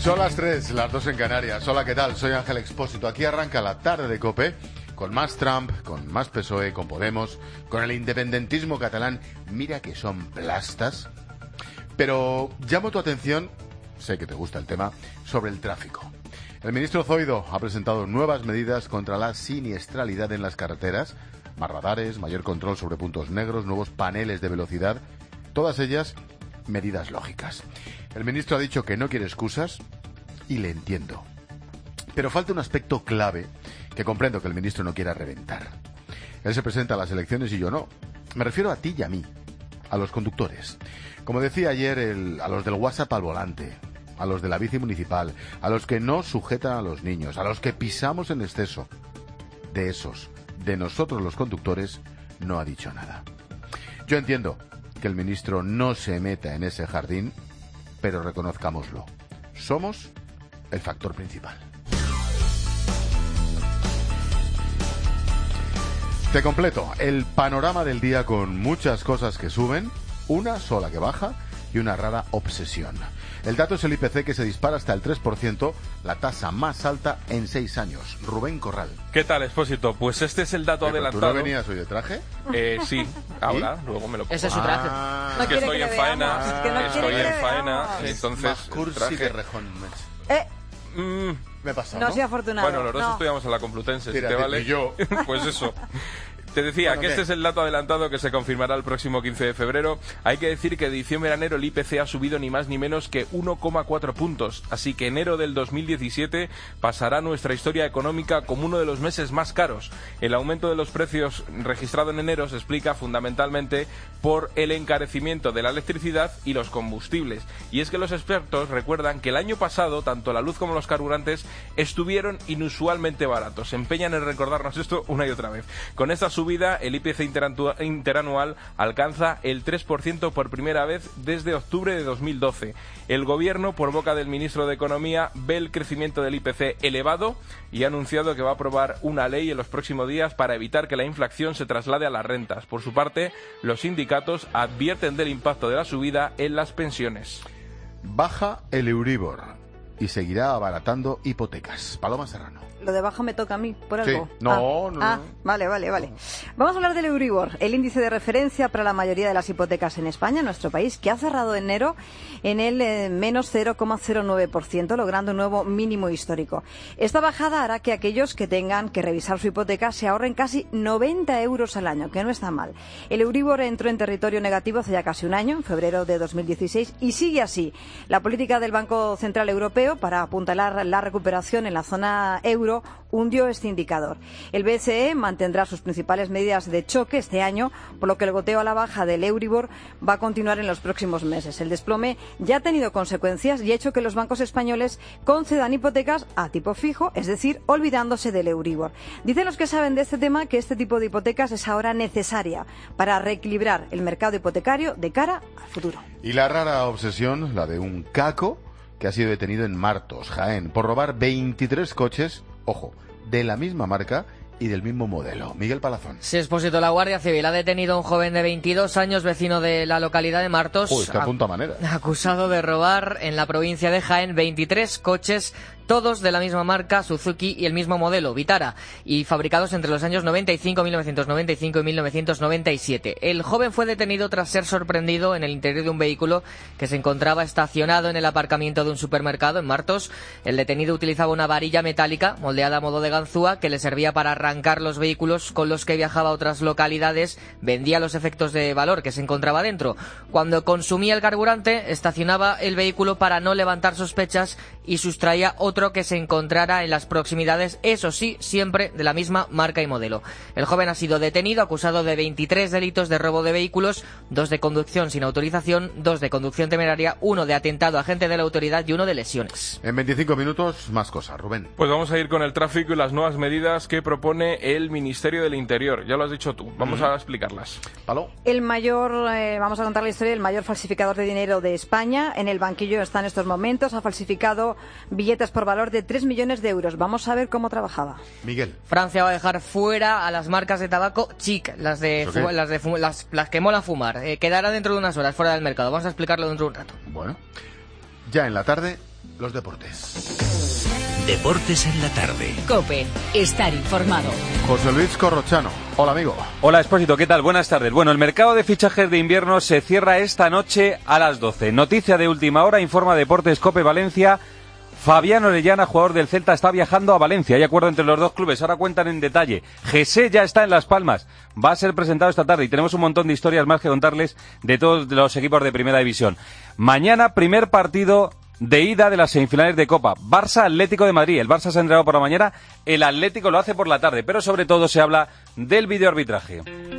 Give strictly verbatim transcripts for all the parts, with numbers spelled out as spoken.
Son las tres, las dos en Canarias. Hola, ¿qué tal? Soy Ángel Expósito. Aquí arranca la tarde de COPE, con más Trump, con más P S O E, con Podemos, con el independentismo catalán. Mira que son plastas. Pero llamo tu atención, sé que te gusta el tema, sobre el tráfico. El ministro Zoido ha presentado nuevas medidas contra la siniestralidad en las carreteras, más radares, mayor control sobre puntos negros, nuevos paneles de velocidad, todas ellas medidas lógicas. El ministro ha dicho que no quiere excusas y le entiendo. Pero falta un aspecto clave que comprendo que el ministro no quiera reventar. Él se presenta a las elecciones y yo no. Me refiero a ti y a mí, a los conductores. Como decía ayer, el, a los del WhatsApp al volante, a los de la bici municipal, a los que no sujetan a los niños, a los que pisamos en exceso. De esos, de nosotros los conductores, no ha dicho nada. Yo entiendo que el ministro no se meta en ese jardín, pero reconozcámoslo. Somos el factor principal. Te completo el panorama del día con muchas cosas que suben, una sola que baja y una rara obsesión. El dato es el I P C, que se dispara hasta el tres por ciento, la tasa más alta en seis años. Rubén Corral. ¿Qué tal, Expósito? Pues este es el dato ¿Eh, adelantado. ¿Tú no venías hoy de traje? Eh, sí, ahora, luego me lo pongo. Ese es su traje. Ah, Es que estoy en faena, Es que no estoy quiere en que faena, veamos. entonces Más cursi traje- que rejón. Eh, Mm, Me he pasado, no ¿no? soy afortunado. bueno, los dos no. estudiamos en la Complutense, si Tira, te y vale. yo. Pues eso. Te decía Bueno, que ¿qué? este es el dato adelantado que se confirmará el próximo quince de febrero. Hay que decir que de diciembre a enero el I P C ha subido ni más ni menos que uno coma cuatro puntos. Así que enero del dos mil diecisiete pasará nuestra historia económica como uno de los meses más caros. El aumento de los precios registrado en enero se explica fundamentalmente por el encarecimiento de la electricidad y los combustibles. Y es que los expertos recuerdan que el año pasado tanto la luz como los carburantes estuvieron inusualmente baratos. Se empeñan en recordarnos esto una y otra vez. Con esta subida el I P C interanual alcanza el tres por ciento por primera vez desde octubre de dos mil doce. El gobierno, por boca del ministro de Economía, ve el crecimiento del I P C elevado y ha anunciado que va a aprobar una ley en los próximos días para evitar que la inflación se traslade a las rentas. Por su parte, los sindicatos advierten del impacto de la subida en las pensiones. Baja el Euribor y seguirá abaratando hipotecas. Paloma Serrano. Lo de baja me toca a mí, por algo. Sí. No, ah, no, Ah, no. vale, vale, vale. Vamos a hablar del Euribor, el índice de referencia para la mayoría de las hipotecas en España, en nuestro país, que ha cerrado enero en el eh, menos cero coma cero nueve por ciento, logrando un nuevo mínimo histórico. Esta bajada hará que aquellos que tengan que revisar su hipoteca se ahorren casi noventa euros al año, que no está mal. El Euribor entró en territorio negativo hace ya casi un año, en febrero de dos mil dieciséis, y sigue así. La política del Banco Central Europeo para apuntalar la recuperación en la zona euro hundió este indicador. El B C E mantendrá sus principales medidas de choque este año, por lo que el goteo a la baja del Euribor va a continuar en los próximos meses. El desplome ya ha tenido consecuencias y ha hecho que los bancos españoles concedan hipotecas a tipo fijo, es decir, olvidándose del Euribor. Dicen los que saben de este tema que este tipo de hipotecas es ahora necesaria para reequilibrar el mercado hipotecario de cara al futuro. Y la rara obsesión, la de un caco que ha sido detenido en Martos, Jaén, por robar veintitrés coches, ojo, de la misma marca y del mismo modelo. Miguel Palazón. Sí, Expósito, la Guardia Civil ha detenido a un joven de veintidós años, vecino de la localidad de Martos, Uy, está a punta manera. acusado de robar en la provincia de Jaén veintitrés coches, todos de la misma marca, Suzuki, y el mismo modelo, Vitara, y fabricados entre los años noventa y cinco, mil novecientos noventa y cinco y mil novecientos noventa y siete. El joven fue detenido tras ser sorprendido en el interior de un vehículo que se encontraba estacionado en el aparcamiento de un supermercado en Martos. El detenido utilizaba una varilla metálica moldeada a modo de ganzúa que le servía para arrancar los vehículos con los que viajaba a otras localidades, vendía los efectos de valor que se encontraba dentro. Cuando consumía el carburante, estacionaba el vehículo para no levantar sospechas y sustraía otro que se encontrara en las proximidades, eso sí, siempre de la misma marca y modelo. El joven ha sido detenido, acusado de veintitrés delitos de robo de vehículos, dos de conducción sin autorización, dos de conducción temeraria, uno de atentado a agente de la autoridad y uno de lesiones. En veinticinco minutos, más cosas, Rubén. Pues vamos a ir con el tráfico y las nuevas medidas que propone el Ministerio del Interior. Ya lo has dicho tú, vamos a explicarlas. ¿Palo? El mayor, eh, vamos a contar la historia del mayor falsificador de dinero de España. En el banquillo está en estos momentos, ha falsificado billetes por valor de tres millones de euros. Vamos a ver cómo trabajaba. Miguel. Francia va a dejar fuera a las marcas de tabaco chic, las de fu- las de fu- las, las que mola fumar. Eh, quedará dentro de unas horas fuera del mercado. Vamos a explicarlo dentro de un rato. Bueno. Ya en la tarde, los deportes. Deportes en la tarde. COPE, estar informado. José Luis Corrochano. Hola, amigo. Hola, Expósito, ¿qué tal? Buenas tardes. Bueno, el mercado de fichajes de invierno se cierra esta noche a las doce. Noticia de última hora, informa Deportes COPE Valencia. Fabián Orellana, jugador del Celta, está viajando a Valencia. Hay acuerdo entre los dos clubes. Ahora cuentan en detalle. José ya está en Las Palmas. Va a ser presentado esta tarde y tenemos un montón de historias más que contarles de todos los equipos de Primera División. Mañana, primer partido de ida de las semifinales de Copa. Barça Atlético de Madrid. El Barça se ha entrenado por la mañana, el Atlético lo hace por la tarde. Pero sobre todo se habla del videoarbitraje.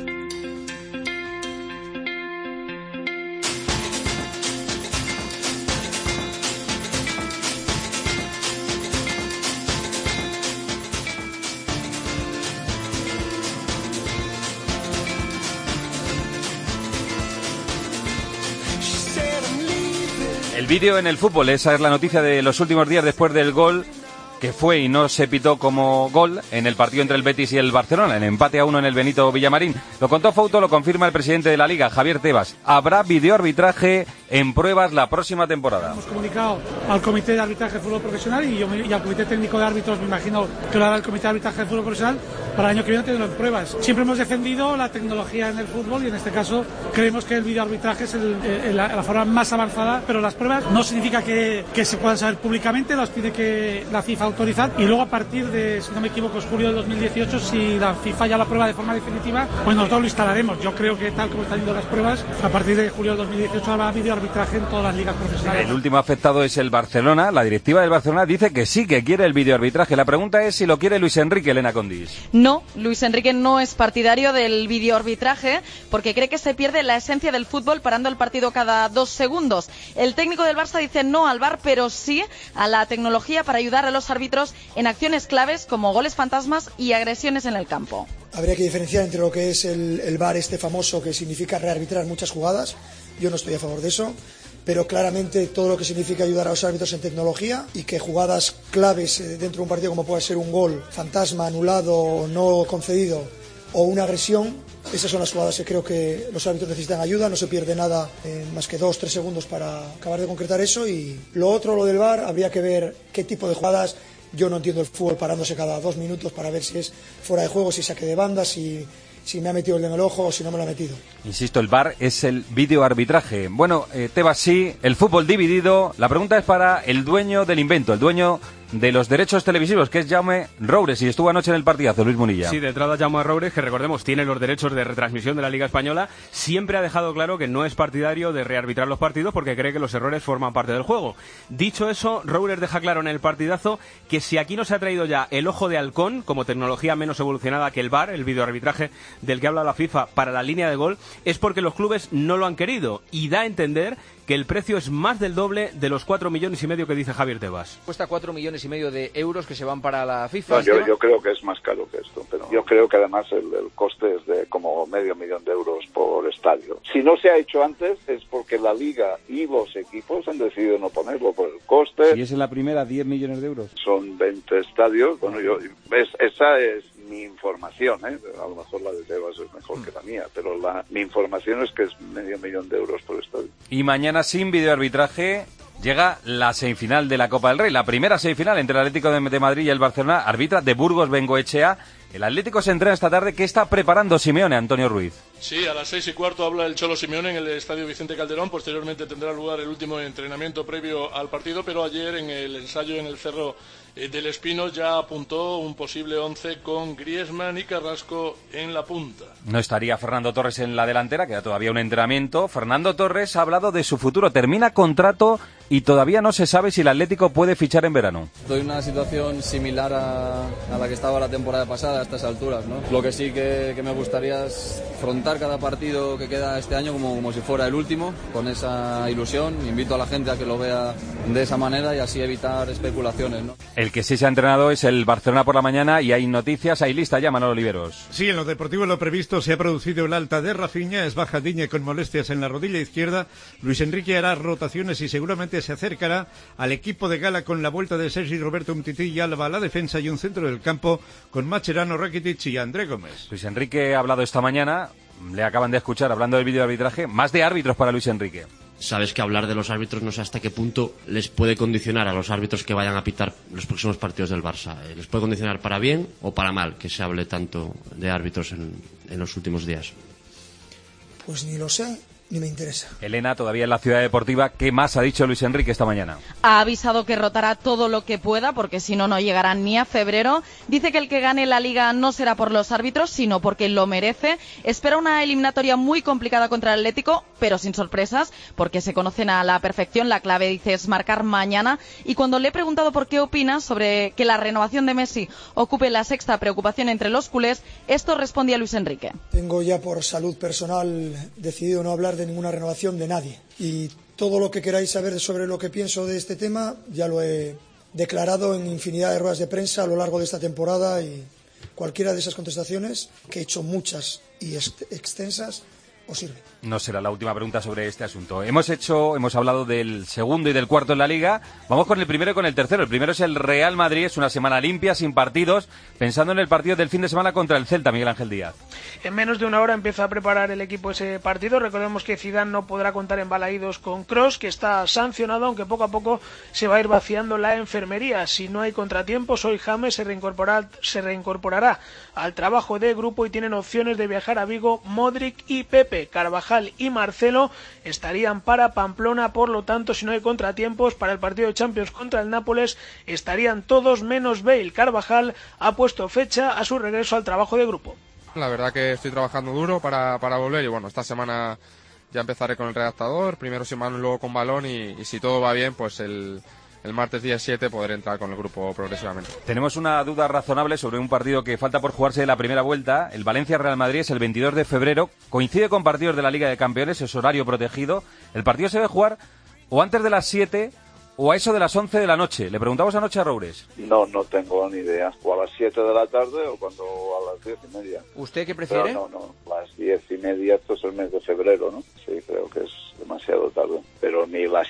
El vídeo en el fútbol, esa es la noticia de los últimos días después del gol que fue y no se pitó como gol en el partido entre el Betis y el Barcelona, en empate a uno en el Benito Villamarín. Lo contó Fouto, lo confirma el presidente de la Liga, Javier Tebas. Habrá videoarbitraje en pruebas la próxima temporada. Hemos comunicado al Comité de Arbitraje de Fútbol Profesional y, yo, y al Comité Técnico de Árbitros, me imagino que lo hará el Comité de Arbitraje de Fútbol Profesional para el año que viene tenerlo en pruebas. Siempre hemos defendido la tecnología en el fútbol y en este caso creemos que el videoarbitraje es el, el, la, la forma más avanzada, pero las pruebas no significa que, que se puedan saber públicamente, las tiene que la FIFA autorizar y luego a partir de, si no me equivoco, es julio de dos mil dieciocho, si la FIFA ya la prueba de forma definitiva, pues nosotros lo instalaremos. Yo creo que tal como están yendo las pruebas, a partir de julio de dos mil dieciocho habrá videoarbitraje en todas las ligas profesionales. El último afectado es el Barcelona. La directiva del Barcelona dice que sí, que quiere el videoarbitraje. La pregunta es si lo quiere Luis Enrique, Elena Condis. No, Luis Enrique no es partidario del videoarbitraje porque cree que se pierde la esencia del fútbol parando el partido cada dos segundos. El técnico del Barça dice no al V A R, pero sí a la tecnología para ayudar a los árbitros en acciones claves como goles fantasmas y agresiones en el campo. Habría que diferenciar entre lo que es el, el V A R este famoso, que significa rearbitrar muchas jugadas. Yo no estoy a favor de eso, pero claramente todo lo que significa ayudar a los árbitros en tecnología y que jugadas claves dentro de un partido, como puede ser un gol fantasma, anulado, no concedido o una agresión, esas son las jugadas que creo que los árbitros necesitan ayuda. No se pierde nada, eh, más que dos, tres segundos para acabar de concretar eso. Y lo otro, lo del V A R, habría que ver qué tipo de jugadas. Yo no entiendo el fútbol parándose cada dos minutos para ver si es fuera de juego, si saque de banda, si, si me ha metido el dedo en el ojo o si no me lo ha metido. Insisto, el V A R es el videoarbitraje. Bueno, eh, Tebas sí, el fútbol dividido. La pregunta es para el dueño del invento, el dueño de los derechos televisivos, que es Jaume Roures, y estuvo anoche en el partidazo, Luis Munilla. Sí, de entrada Jaume Roures, que recordemos tiene los derechos de retransmisión de la Liga Española, siempre ha dejado claro que no es partidario de rearbitrar los partidos porque cree que los errores forman parte del juego. Dicho eso, Roures deja claro en el partidazo que si aquí no se ha traído ya el ojo de halcón como tecnología menos evolucionada que el V A R, el videoarbitraje del que habla la FIFA para la línea de gol, es porque los clubes no lo han querido, y da a entender que el precio es más del doble de los cuatro millones y medio que dice Javier Tebas. Cuesta cuatro millones y medio de euros que se van para la FIFA. No, yo, yo creo que es más caro que esto, pero yo creo que además el, el coste es de como medio millón de euros por estadio. Si no se ha hecho antes es porque la Liga y los equipos han decidido no ponerlo por el coste. ¿Y es en la primera diez millones de euros? Son veinte estadios. Bueno, yo es, esa es mi información, ¿eh? A lo mejor la de Tebas es mejor que la mía, pero la, mi información es que es medio millón de euros por estadio. Y mañana, sin videoarbitraje, llega la semifinal de la Copa del Rey, la primera semifinal entre el Atlético de Madrid y el Barcelona. Arbitra de Burgos Bengoechea. El Atlético se entrena esta tarde. ¿Qué está preparando Simeone, Antonio Ruiz? Sí, a las seis y cuarto habla el Cholo Simeone en el Estadio Vicente Calderón. Posteriormente tendrá lugar el último entrenamiento previo al partido, pero ayer en el ensayo en el Cerro del Espino ya apuntó un posible once con Griezmann y Carrasco en la punta. No estaría Fernando Torres en la delantera, queda todavía un entrenamiento. Fernando Torres ha hablado de su futuro, termina contrato y todavía no se sabe si el Atlético puede fichar en verano. Estoy en una situación similar a, a la que estaba la temporada pasada a estas alturas, ¿no? Lo que sí que, que me gustaría es afrontar cada partido que queda este año como, como si fuera el último, con esa ilusión. Invito a la gente a que lo vea de esa manera y así evitar especulaciones, ¿no? El que sí se ha entrenado es el Barcelona por la mañana y hay noticias, hay lista ya, Manolo Oliveros. Sí, en lo deportivo lo previsto se ha producido el alta de Rafinha, es baja Digne con molestias en la rodilla izquierda. Luis Enrique hará rotaciones y seguramente se acercará al equipo de gala con la vuelta de Sergi Roberto Umtiti y Alba a la defensa y un centro del campo con Mascherano, Rakitic y André Gómez. Luis Enrique ha hablado esta mañana, le acaban de escuchar hablando del videoarbitraje, más de árbitros para Luis Enrique. sabes que hablar de los árbitros no sé hasta qué punto les puede condicionar a los árbitros que vayan a pitar los próximos partidos del Barça. ¿Les puede condicionar para bien o para mal que se hable tanto de árbitros en, en los últimos días? Pues ni lo sé, ni me interesa. Elena, todavía en la Ciudad Deportiva, ¿qué más ha dicho Luis Enrique esta mañana? Ha avisado que rotará todo lo que pueda, porque si no, no llegará ni a febrero. Dice que el que gane la Liga no será por los árbitros, sino porque lo merece. Espera una eliminatoria muy complicada contra el Atlético, pero sin sorpresas, porque se conocen a la perfección. La clave, dice, es marcar mañana. Y cuando le he preguntado por qué opina sobre que la renovación de Messi ocupe la sexta preocupación entre los culés, esto respondía Luis Enrique. Tengo ya por salud personal decidido no hablar de ninguna renovación de nadie, y todo lo que queráis saber sobre lo que pienso de este tema ya lo he declarado en infinidad de ruedas de prensa a lo largo de esta temporada, y cualquiera de esas contestaciones, que he hecho muchas y extensas, os sirve. No será la última pregunta sobre este asunto. Hemos hecho, hemos hablado del segundo y del cuarto en la Liga. Vamos con el primero y con el tercero. El primero es el Real Madrid. Es una semana limpia, sin partidos, pensando en el partido del fin de semana contra el Celta, Miguel Ángel Díaz. En menos de una hora empieza a preparar el equipo ese partido. Recordemos que Zidane no podrá contar en Balaídos con Kroos, que está sancionado, aunque poco a poco se va a ir vaciando la enfermería. Si no hay contratiempos, hoy James se reincorporará, se reincorporará al trabajo de grupo y tienen opciones de viajar a Vigo Modric y Pepe. Carvajal y Marcelo estarían para Pamplona, por lo tanto, si no hay contratiempos para el partido de Champions contra el Nápoles, estarían todos menos Bale. Carvajal ha puesto fecha a su regreso al trabajo de grupo. La verdad que estoy trabajando duro para, para volver, y bueno, esta semana ya empezaré con el redactador, primero sin balón, luego con balón, y, y si todo va bien, pues el, el martes día siete podré entrar con el grupo progresivamente. Tenemos una duda razonable sobre un partido que falta por jugarse de la primera vuelta. El Valencia-Real Madrid es el veintidós de febrero, coincide con partidos de la Liga de Campeones, es horario protegido. El partido se debe jugar o antes de las siete o a eso de las once de la noche. Le preguntamos anoche a Roures. No, no tengo ni idea. O a las siete de la tarde o cuando a las diez y media. ¿Usted qué prefiere? Pero no, no. Las diez y media, esto es el mes de febrero, ¿no? Sí, creo que es demasiado tarde. Pero ni las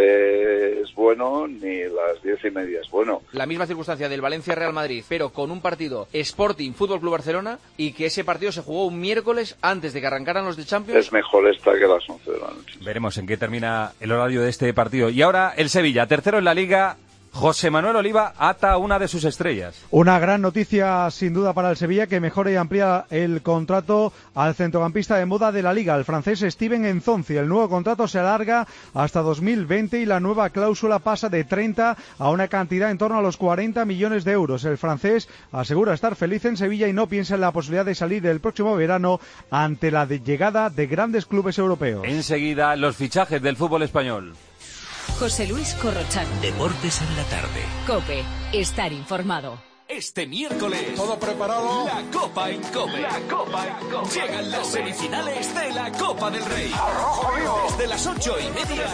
siete es bueno, ni las diez y media es bueno. La misma circunstancia del Valencia-Real Madrid, pero con un partido Sporting Fútbol Club Barcelona, y que ese partido se jugó un miércoles antes de que arrancaran los de Champions. Es mejor esta que las once de la noche. Veremos en qué termina el horario de este partido. Y ahora el Sevilla, tercero en la Liga. José Manuel Oliva ata una de sus estrellas. Una gran noticia sin duda para el Sevilla, que mejora y amplía el contrato al centrocampista de moda de la Liga, el francés Steven Nzonzi. El nuevo contrato se alarga hasta dos mil veinte y la nueva cláusula pasa de treinta a una cantidad en torno a los cuarenta millones de euros. El francés asegura estar feliz en Sevilla y no piensa en la posibilidad de salir el próximo verano ante la de llegada de grandes clubes europeos. Enseguida, los fichajes del fútbol español. José Luis Corrochano. Deportes en la tarde. COPE. Estar informado. Este miércoles, todo preparado, la Copa en COPE. La Copa en COPE. Llegan las semifinales de la Copa del Rey. Desde las ocho y media,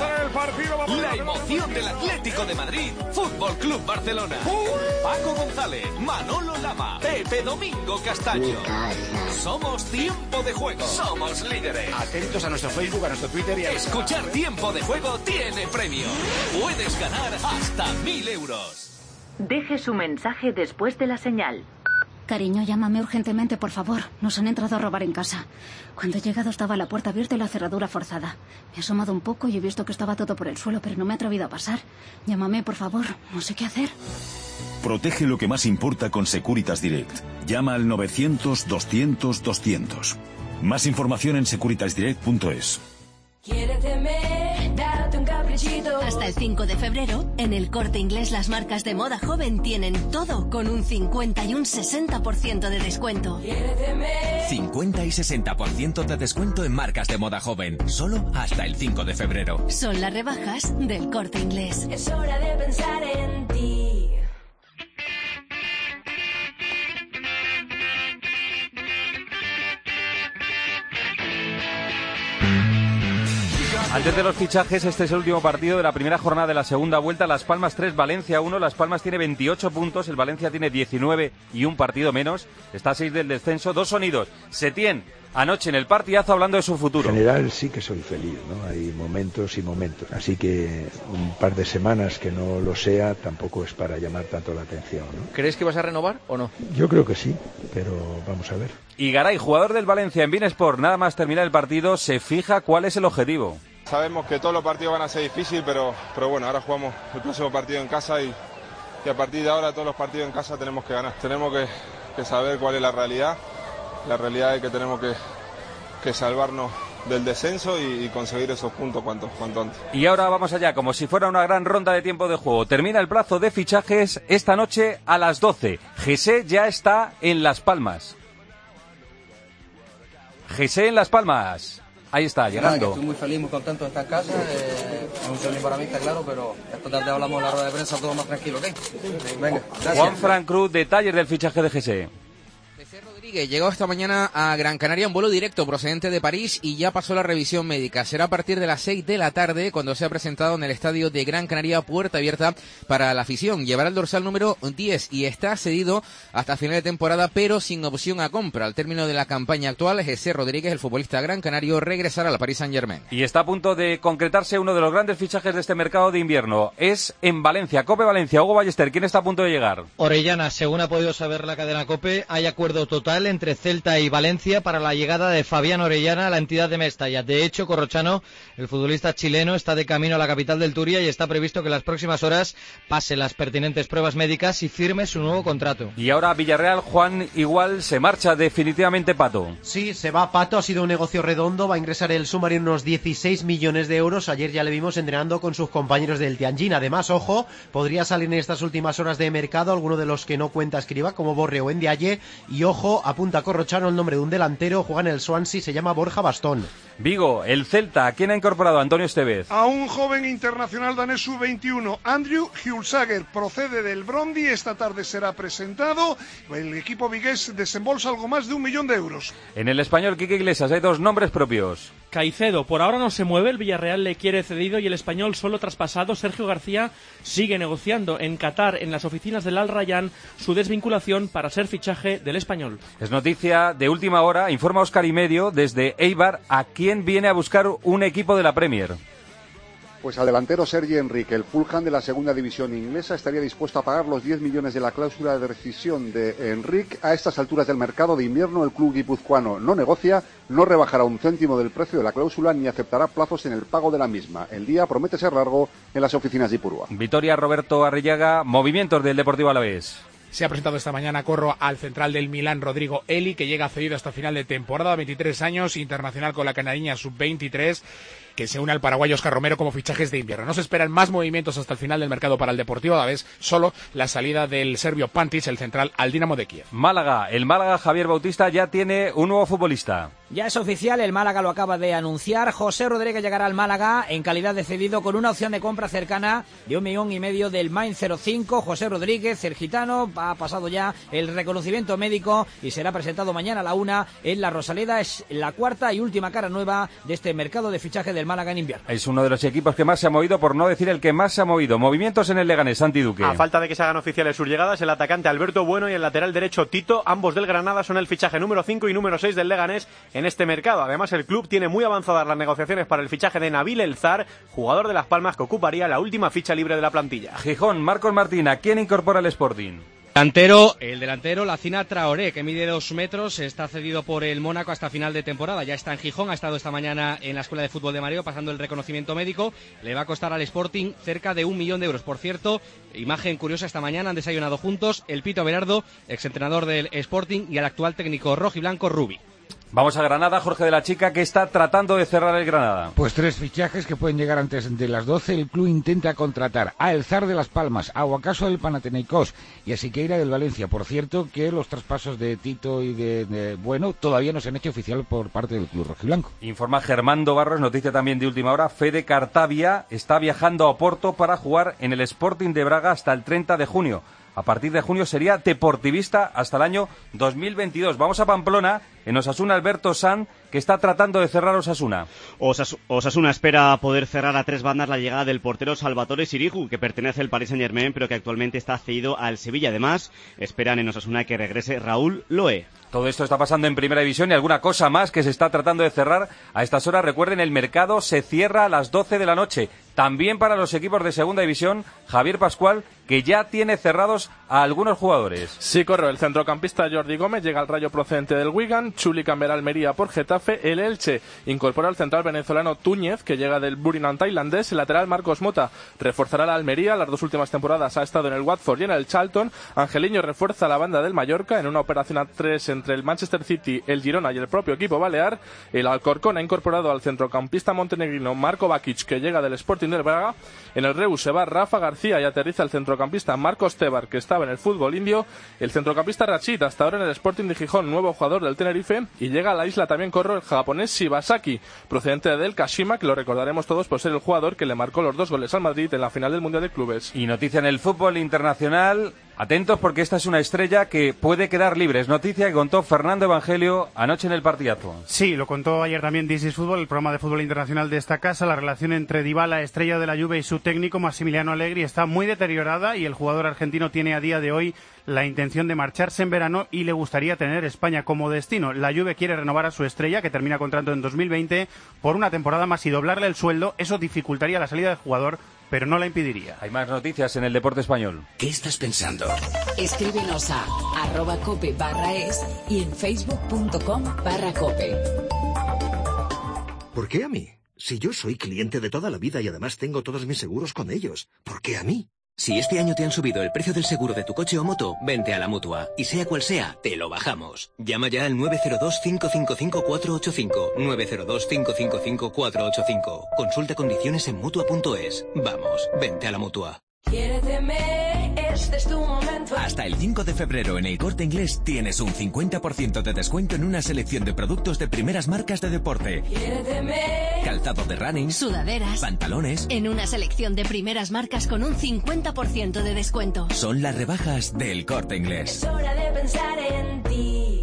la emoción del Atlético de Madrid, Fútbol Club Barcelona. Paco González, Manolo Lama, Pepe Domingo Castaño. Somos Tiempo de Juego. Somos líderes. Atentos a nuestro Facebook, a nuestro Twitter y a... Escuchar Tiempo de Juego tiene premio. Puedes ganar hasta mil euros. Deje su mensaje después de la señal. Cariño, llámame urgentemente, por favor. Nos han entrado a robar en casa. Cuando he llegado estaba la puerta abierta y la cerradura forzada. Me he asomado un poco y he visto que estaba todo por el suelo, pero no me he atrevido a pasar. Llámame, por favor. No sé qué hacer. Protege lo que más importa con Securitas Direct. Llama al novecientos, doscientos, doscientos. Más información en securitas direct punto es. Hasta el cinco de febrero, en el Corte Inglés las marcas de moda joven tienen todo con un cincuenta y un sesenta por ciento de descuento. cincuenta y sesenta por ciento de descuento en marcas de moda joven, solo hasta el cinco de febrero. Son las rebajas del Corte Inglés. Es hora de pensar en ti. Antes de los fichajes, este es el último partido de la primera jornada de la segunda vuelta. Las Palmas tres, Valencia uno. Las Palmas tiene veintiocho puntos, el Valencia tiene diecinueve y un partido menos. Está a seis del descenso. Dos sonidos. Setién, anoche en el partidazo hablando de su futuro. En general sí que soy feliz, ¿no? Hay momentos y momentos. Así que un par de semanas que no lo sea tampoco es para llamar tanto la atención, ¿no? ¿Crees que vas a renovar o no? Yo creo que sí, pero vamos a ver. Y Garay, jugador del Valencia en Bein Sport, nada más terminar el partido, se fija cuál es el objetivo. Sabemos que todos los partidos van a ser difíciles, pero, pero bueno, ahora jugamos el próximo partido en casa y, y a partir de ahora todos los partidos en casa tenemos que ganar. Tenemos que, que saber cuál es la realidad. La realidad es que tenemos que, que salvarnos del descenso y, y conseguir esos puntos cuanto, cuanto antes. Y ahora vamos allá, como si fuera una gran ronda de tiempo de juego. Termina el plazo de fichajes esta noche a las doce. Jesse ya está en Las Palmas. Jesse en Las Palmas. Ahí está, llegando. Estoy muy feliz, muy contento de estar en casa. Eh, es un sueño para mí, está claro, pero esta tarde hablamos en la rueda de prensa todo más tranquilo, ¿ok? Venga, gracias. Juan Fran Cruz, detalles del fichaje de Jesse. Llegó esta mañana a Gran Canaria en vuelo directo procedente de París y ya pasó la revisión médica. Será a partir de las seis de la tarde cuando sea presentado en el estadio de Gran Canaria, puerta abierta para la afición. Llevará el dorsal número diez y está cedido hasta final de temporada, pero sin opción a compra. Al término de la campaña actual, Jesse Rodríguez, el futbolista gran canario, regresará al Paris Saint-Germain. Y está a punto de concretarse uno de los grandes fichajes de este mercado de invierno. Es en Valencia, COPE Valencia. Hugo Ballester, ¿quién está a punto de llegar? Orellana, según ha podido saber la cadena COPE, hay acuerdo total entre Celta y Valencia para la llegada de Fabián Orellana a la entidad de Mestalla. De hecho, Corrochano, el futbolista chileno, está de camino a la capital del Turia y está previsto que en las próximas horas pase las pertinentes pruebas médicas y firme su nuevo contrato. Y ahora Villarreal, Juan, igual se marcha definitivamente Pato. Sí, se va Pato, ha sido un negocio redondo, va a ingresar el Submarino unos dieciséis millones de euros. Ayer ya le vimos entrenando con sus compañeros del Tianjin. Además, ojo, podría salir en estas últimas horas de mercado alguno de los que no cuenta Escriba, como Borre o Ndiaye. Y ojo, apunta Corrochano el nombre de un delantero, juega en el Swansea, se llama Borja Bastón. Vigo, el Celta, ¿quién ha incorporado? Antonio Estevez. A un joven internacional danés sub veintiuno, Andrew Hjulsager, procede del Brøndby, esta tarde será presentado. El equipo vigués desembolsa algo más de un millón de euros. En el Español, Quique Iglesias, hay dos nombres propios. Caicedo, por ahora no se mueve, el Villarreal le quiere cedido y el Español solo traspasado. Sergio García sigue negociando en Qatar, en las oficinas del Al Rayyan, su desvinculación para ser fichaje del Español. Es noticia de última hora, informa Óscar y Medio desde Eibar, a quién viene a buscar un equipo de la Premier. Pues al delantero Sergi Enrique, el Fulham de la segunda división inglesa, estaría dispuesto a pagar los diez millones de la cláusula de rescisión de Enrique. A estas alturas del mercado de invierno, el club guipuzcoano no negocia, no rebajará un céntimo del precio de la cláusula ni aceptará plazos en el pago de la misma. El día promete ser largo en las oficinas de Ipurúa. Vitoria, Roberto Arrillaga, movimientos del Deportivo Alavés. Se ha presentado esta mañana Corro al central del Milán, Rodrigo Eli, que llega cedido hasta final de temporada, veintitrés años, internacional con la canariña sub veintitrés, que se une al paraguayo Oscar Romero como fichajes de invierno. No se esperan más movimientos hasta el final del mercado para el Deportivo Alavés, solo la salida del serbio Pantic, el central, al Dinamo de Kiev. Málaga, el Málaga, Javier Bautista, ya tiene un nuevo futbolista. Ya es oficial, el Málaga lo acaba de anunciar. José Rodríguez llegará al Málaga en calidad de cedido con una opción de compra cercana de un millón y medio del Mainz cero cinco. José Rodríguez, el gitano, ha pasado ya el reconocimiento médico y será presentado mañana a la una en la Rosaleda. Es la cuarta y última cara nueva de este mercado de fichaje del Málaga en invierno. Es uno de los equipos que más se ha movido, por no decir el que más se ha movido. Movimientos en el Leganés, Santi Duque. A falta de que se hagan oficiales sus llegadas, el atacante Alberto Bueno y el lateral derecho Tito, ambos del Granada, son el fichaje número cinco y número seis del Leganés en este mercado. Además, el club tiene muy avanzadas las negociaciones para el fichaje de Nabil El Zar, jugador de Las Palmas que ocuparía la última ficha libre de la plantilla. Gijón, Marcos Martina, ¿quién incorpora el Sporting? Delantero, el delantero Lacina Traoré, que mide dos metros, está cedido por el Mónaco hasta final de temporada. Ya está en Gijón, ha estado esta mañana en la Escuela de Fútbol de Mareo pasando el reconocimiento médico. Le va a costar al Sporting cerca de un millón de euros. Por cierto, imagen curiosa esta mañana, han desayunado juntos el Pito Berardo, exentrenador del Sporting, y el actual técnico rojiblanco Rubi. Vamos a Granada, Jorge de la Chica, que está tratando de cerrar el Granada. Pues tres fichajes que pueden llegar antes de las doce. El club intenta contratar a El Zar de Las Palmas, a Huacaso del Panathinaikos y a Siqueira del Valencia. Por cierto, que los traspasos de Tito y de, de Bueno todavía no se han hecho oficial por parte del club rojiblanco. Informa Germando Barros, noticia también de última hora. Fede Cartavia está viajando a Oporto para jugar en el Sporting de Braga hasta el treinta de junio. A partir de junio sería deportivista hasta el año dos mil veintidós. Vamos a Pamplona, en Osasuna, Alberto San, que está tratando de cerrar Osasuna. Osas- Osasuna espera poder cerrar a tres bandas la llegada del portero Salvatore Sirigu, que pertenece al Paris Saint-Germain, pero que actualmente está cedido al Sevilla. Además, esperan en Osasuna que regrese Raúl Loé. Todo esto está pasando en Primera División y alguna cosa más que se está tratando de cerrar a estas horas. Recuerden, el mercado se cierra a las doce de la noche. También para los equipos de Segunda División, Javier Pascual, que ya tiene cerrados a algunos jugadores. Sí, corre. El centrocampista Jordi Gómez llega al Rayo procedente del Wigan. Chuli cambiará Almería por Getafe. El Elche incorpora al central venezolano Túñez, que llega del Buriram tailandés. El lateral Marcos Mota reforzará la Almería. Las dos últimas temporadas ha estado en el Watford y en el Charlton. Angeliño refuerza la banda del Mallorca en una operación a tres entre el Manchester City, el Girona y el propio equipo balear. El Alcorcón ha incorporado al centrocampista montenegrino Marko Bakic, que llega del Sporting del Braga. En el Reus se va Rafa García y aterriza el centrocampista Marcos Tebar, que estaba en el fútbol indio. El centrocampista Rachid, hasta ahora en el Sporting de Gijón, nuevo jugador del Tenerife. Y llega a la isla también corre el japonés Shibasaki, procedente del Kashima, que lo recordaremos todos por ser el jugador que le marcó los dos goles al Madrid en la final del Mundial de Clubes. Y noticia en el fútbol internacional. Atentos porque esta es una estrella que puede quedar libre. Es noticia que contó Fernando Evangelio anoche en el partidazo. Sí, lo contó ayer también This is Fútbol, el programa de fútbol internacional de esta casa. La relación entre Dybala, estrella de la Juve, y su técnico Massimiliano Allegri está muy deteriorada y el jugador argentino tiene a día de hoy la intención de marcharse en verano y le gustaría tener España como destino. La Juve quiere renovar a su estrella, que termina contrato en dos mil veinte, por una temporada más y doblarle el sueldo. Eso dificultaría la salida del jugador, pero no la impediría. Hay más noticias en el deporte español. ¿Qué estás pensando? Escríbenos a arroba cope barra es y en facebook punto com barra cope. ¿Por qué a mí? Si yo soy cliente de toda la vida y además tengo todos mis seguros con ellos. ¿Por qué a mí? Si este año te han subido el precio del seguro de tu coche o moto, vente a la Mutua. Y sea cual sea, te lo bajamos. Llama ya al nueve cero dos, cinco cinco cinco, cuatro ocho cinco. nueve cero dos, cinco cinco cinco, cuatro ocho cinco. Consulta condiciones en Mutua punto es. Vamos, vente a la Mutua. Quiéreteme, este es tu momento. Hasta el cinco de febrero en El Corte Inglés tienes un cincuenta por ciento de descuento en una selección de productos de primeras marcas de deporte. Quiéreteme. Calzado de running, sudaderas, pantalones. En una selección de primeras marcas con un cincuenta por ciento de descuento. Son las rebajas del Corte Inglés. Es hora de pensar en ti.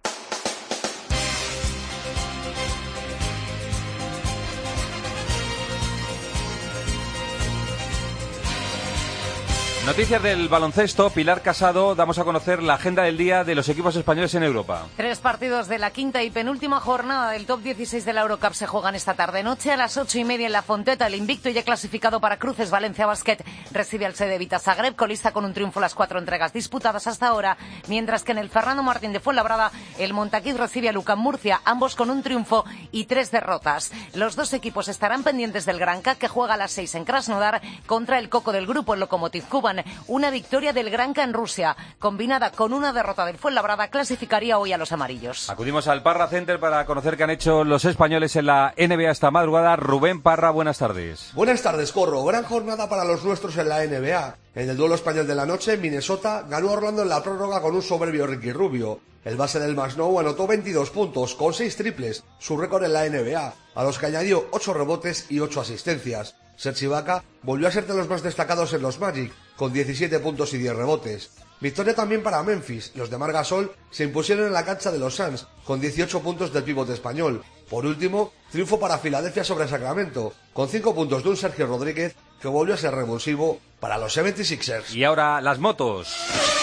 Noticias del baloncesto. Pilar Casado, damos a conocer la agenda del día de los equipos españoles en Europa. Tres partidos de la quinta y penúltima jornada del top dieciséis de la Eurocup se juegan esta tarde-noche a las ocho y media en La Fonteta. El invicto y ya clasificado para Cruces Valencia Basket recibe al Cedevita Zagreb, colista con un triunfo las cuatro entregas disputadas hasta ahora, mientras que en el Fernando Martín de Fuenlabrada el Montaquí recibe a Lucan Murcia, ambos con un triunfo y tres derrotas. Los dos equipos estarán pendientes del Granca, que juega a las seis en Krasnodar contra el coco del grupo, el Lokomotiv Kuban. Una victoria del Granca en Rusia, combinada con una derrota del Fuenlabrada, clasificaría hoy a los amarillos. Acudimos al Parra Center para conocer qué han hecho los españoles en la N B A esta madrugada. Rubén Parra, buenas tardes. Buenas tardes, Corro. Gran jornada para los nuestros en la N B A. En el duelo español de la noche, Minnesota ganó a Orlando en la prórroga con un soberbio Ricky Rubio. El base del Masnou anotó veintidós puntos, con seis triples, su récord en la N B A, a los que añadió ocho rebotes y ocho asistencias. Serge Ibaka volvió a ser de los más destacados en los Magic, con diecisiete puntos y diez rebotes. Victoria también para Memphis. Los de Marc Gasol se impusieron en la cancha de los Suns, con dieciocho puntos del pivote español. Por último, triunfo para Filadelfia sobre Sacramento, con cinco puntos de un Sergio Rodríguez, que volvió a ser revulsivo para los setenta y seis ers. Y ahora las motos.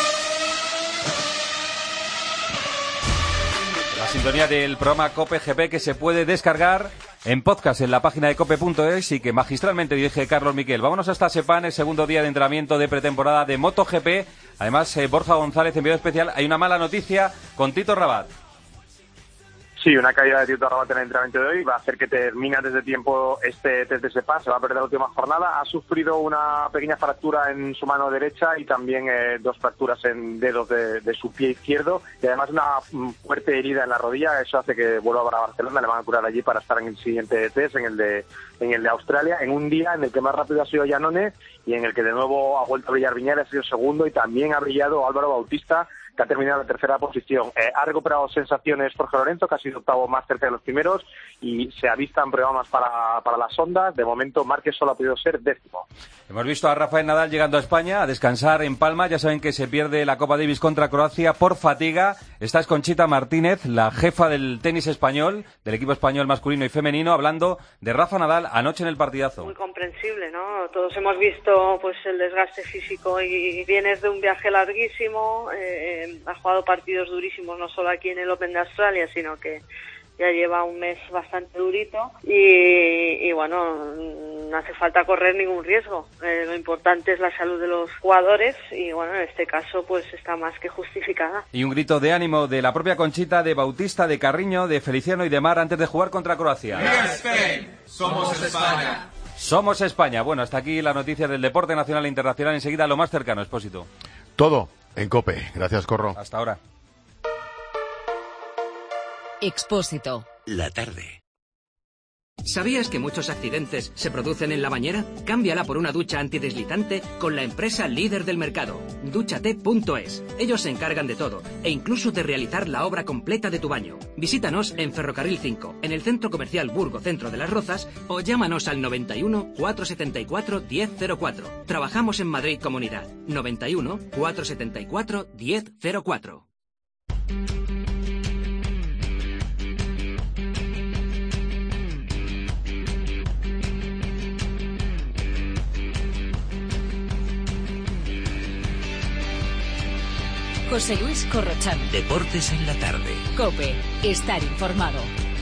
La sintonía del programa Cope G P, que se puede descargar en podcast en la página de cope punto es y que magistralmente dirige Carlos Miquel. Vámonos hasta Sepán, el segundo día de entrenamiento de pretemporada de MotoGP. Además, eh, Borja González, enviado especial. Hay una mala noticia con Tito Rabat. Sí, una caída de Tito Rabat en el entrenamiento de hoy va a hacer que termine antes de tiempo este test de Sepang. Se va a perder la última jornada. Ha sufrido una pequeña fractura en su mano derecha y también eh, dos fracturas en dedos de, de su pie izquierdo y además una fuerte herida en la rodilla. Eso hace que vuelva para Barcelona. Le van a curar allí para estar en el siguiente test, en el de en el de Australia, en un día en el que más rápido ha sido Iannone y en el que de nuevo ha vuelto a brillar Viñales, ha sido segundo, y también ha brillado Álvaro Bautista, que ha terminado en la tercera posición. Eh, ha recuperado sensaciones Jorge Lorenzo, que ha sido octavo más cerca de los primeros, y se avistan programas para, para las ondas. De momento, Márquez solo ha podido ser décimo. Hemos visto a Rafael Nadal llegando a España a descansar en Palma. Ya saben que se pierde la Copa Davis contra Croacia por fatiga. Esta es Conchita Martínez, la jefa del tenis español, del equipo español masculino y femenino, hablando de Rafa Nadal anoche en el partidazo. Muy comprensible, ¿no? Todos hemos visto pues el desgaste físico y vienes de un viaje larguísimo. Eh, ha jugado partidos durísimos, no solo aquí en el Open de Australia, sino que ya lleva un mes bastante durito y, y bueno, no hace falta correr ningún riesgo. Eh, lo importante es la salud de los jugadores y bueno, en este caso pues está más que justificada. Y un grito de ánimo de la propia Conchita, de Bautista, de Carriño, de Feliciano y de Mar antes de jugar contra Croacia. Spain. Somos España. Somos España. Bueno, hasta aquí la noticia del deporte nacional e internacional. Enseguida lo más cercano, Expósito. Todo en COPE. Gracias, Corro. Hasta ahora. Expósito. La tarde. ¿Sabías que muchos accidentes se producen en la bañera? Cámbiala por una ducha antideslizante con la empresa líder del mercado, dúchate punto es. Ellos se encargan de todo e incluso de realizar la obra completa de tu baño. Visítanos en Ferrocarril cinco, en el Centro Comercial Burgo Centro de las Rozas o llámanos al noventa y uno, cuatrocientos setenta y cuatro, diez cero cuatro. Trabajamos en Madrid Comunidad. noventa y uno, cuatrocientos setenta y cuatro, diez cero cuatro. José Luis Corrochano. Deportes en la tarde. COPE. Estar informado.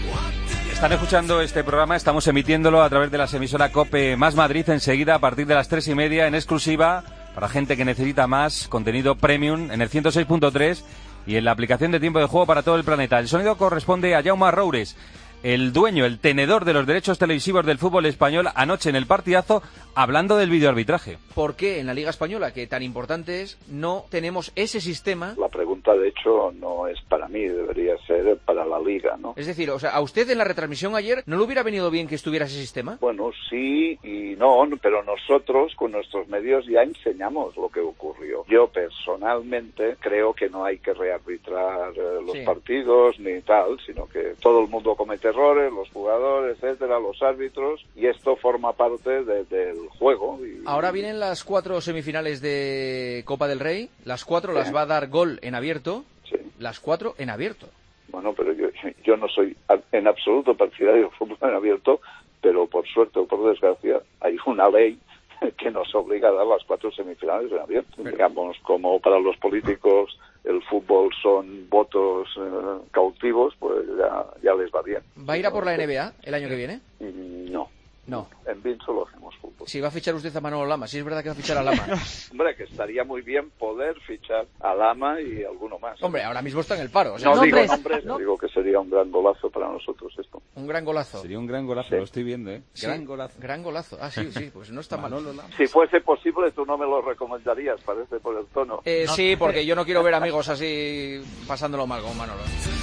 Están escuchando este programa, estamos emitiéndolo a través de las emisoras COPE Más Madrid enseguida a partir de las tres y media en exclusiva para gente que necesita más contenido premium en el ciento seis punto tres y en la aplicación de tiempo de juego para todo el planeta. El sonido corresponde a Jaume Roures, el dueño, el tenedor de los derechos televisivos del fútbol español, anoche en el partidazo hablando del videoarbitraje. ¿Por qué en la Liga Española, que tan importante es, no tenemos ese sistema? La pregunta, de hecho, no es para mí, debería ser para la Liga, ¿no? Es decir, o sea, ¿a usted en la retransmisión ayer no le hubiera venido bien que estuviera ese sistema? Bueno, sí y no, pero nosotros con nuestros medios ya enseñamos lo que ocurrió. Yo personalmente creo que no hay que rearbitrar eh, los sí. partidos ni tal, sino que todo el mundo comete errores, los jugadores, etcétera, los árbitros, y esto forma parte de, del juego. Y... Ahora vienen las cuatro semifinales de Copa del Rey, las cuatro sí. las va a dar Gol en abierto, sí. las cuatro en abierto. Bueno, pero yo, yo no soy en absoluto partidario del fútbol en abierto, pero por suerte o por desgracia hay una ley que nos obliga a dar las cuatro semifinales en abierto. Pero... Digamos, como para los políticos el fútbol son votos eh, cautivos, pues ya, ya les va bien. ¿Va a ir a por la N B A el año que viene? No. No. En B I N solo hacemos fútbol. Si va a fichar usted a Manolo Lama, si es verdad que va a fichar a Lama. Hombre, que estaría muy bien poder fichar a Lama y alguno más. Hombre, ahora mismo está en el paro. O sea, no nombres, digo nombres, no. digo que sería un gran golazo para nosotros esto. Un gran golazo. Sería un gran golazo, sí. Lo estoy viendo, ¿eh? Sí, gran golazo. Gran golazo. Ah, sí, sí, pues no está mal. Si fuese posible, tú no me lo recomendarías, parece, por el tono. Eh, no. Sí, porque yo no quiero ver amigos así pasándolo mal como Manolo.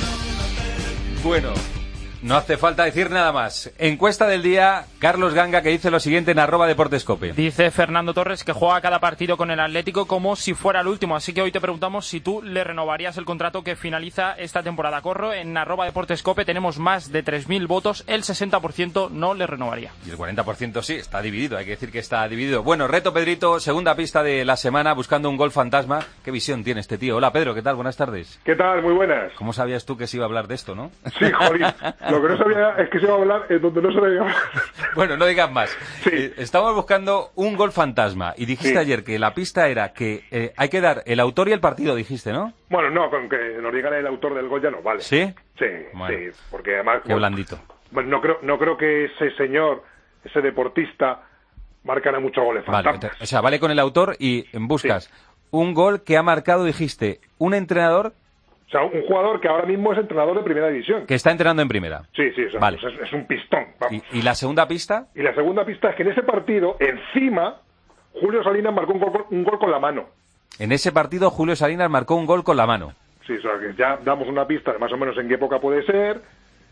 Bueno... No hace falta decir nada más. Encuesta del día, Carlos Ganga, que dice lo siguiente en arroba deportescope. Dice Fernando Torres que juega cada partido con el Atlético como si fuera el último. Así que hoy te preguntamos si tú le renovarías el contrato que finaliza esta temporada. Corro, en arroba deportescope tenemos más de tres mil votos. El sesenta por ciento no le renovaría. Y el cuarenta por ciento sí, está dividido. Hay que decir que está dividido. Bueno, reto Pedrito, segunda pista de la semana, buscando un gol fantasma. ¿Qué visión tiene este tío? Hola Pedro, ¿qué tal? Buenas tardes. ¿Qué tal? Muy buenas. ¿Cómo sabías tú que se iba a hablar de esto, no? Sí, jolín. Lo que no sabía es que se iba a hablar en donde no se debía hablar. Bueno, no digas más. Sí. Eh, estamos buscando un gol fantasma y dijiste sí. ayer que la pista era que eh, hay que dar el autor y el partido, dijiste, ¿no? Bueno, no, con que nos digan el autor del gol ya no vale. ¿Sí? Sí, bueno. sí, porque además... Qué blandito. Bueno, no creo, no creo que ese señor, ese deportista, marcara muchos goles fantasmas. Vale, o sea, vale con el autor y buscas sí. un gol que ha marcado, dijiste, un entrenador... O sea, un jugador que ahora mismo es entrenador de primera división. Que está entrenando en primera. Sí, sí, o sea, vale. pues es, es un pistón. Vamos. ¿Y, ¿Y la segunda pista? Y la segunda pista es que en ese partido, encima, Julio Salinas marcó un gol, un gol con la mano. En ese partido, Julio Salinas marcó un gol con la mano. Sí, o sea, que ya damos una pista de más o menos en qué época puede ser...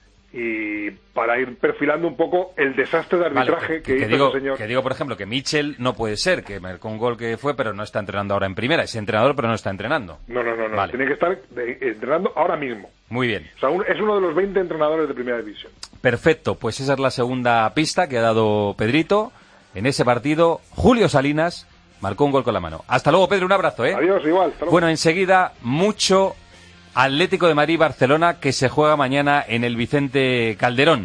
Y para ir perfilando un poco el desastre de arbitraje vale, que, que, que hizo digo, ese señor. Que digo, por ejemplo, que Mitchell no puede ser, que marcó un gol que fue, pero no está entrenando ahora en primera. Es entrenador, pero no está entrenando. No, no, no, no. Vale. Tiene que estar de, entrenando ahora mismo. Muy bien. O sea, un, es uno de los veinte entrenadores de primera división. Perfecto, pues esa es la segunda pista que ha dado Pedrito. En ese partido, Julio Salinas marcó un gol con la mano. Hasta luego, Pedro, un abrazo, ¿eh? Adiós, igual. Hasta luego. Bueno, enseguida, mucho... Atlético de Madrid-Barcelona, que se juega mañana en el Vicente Calderón.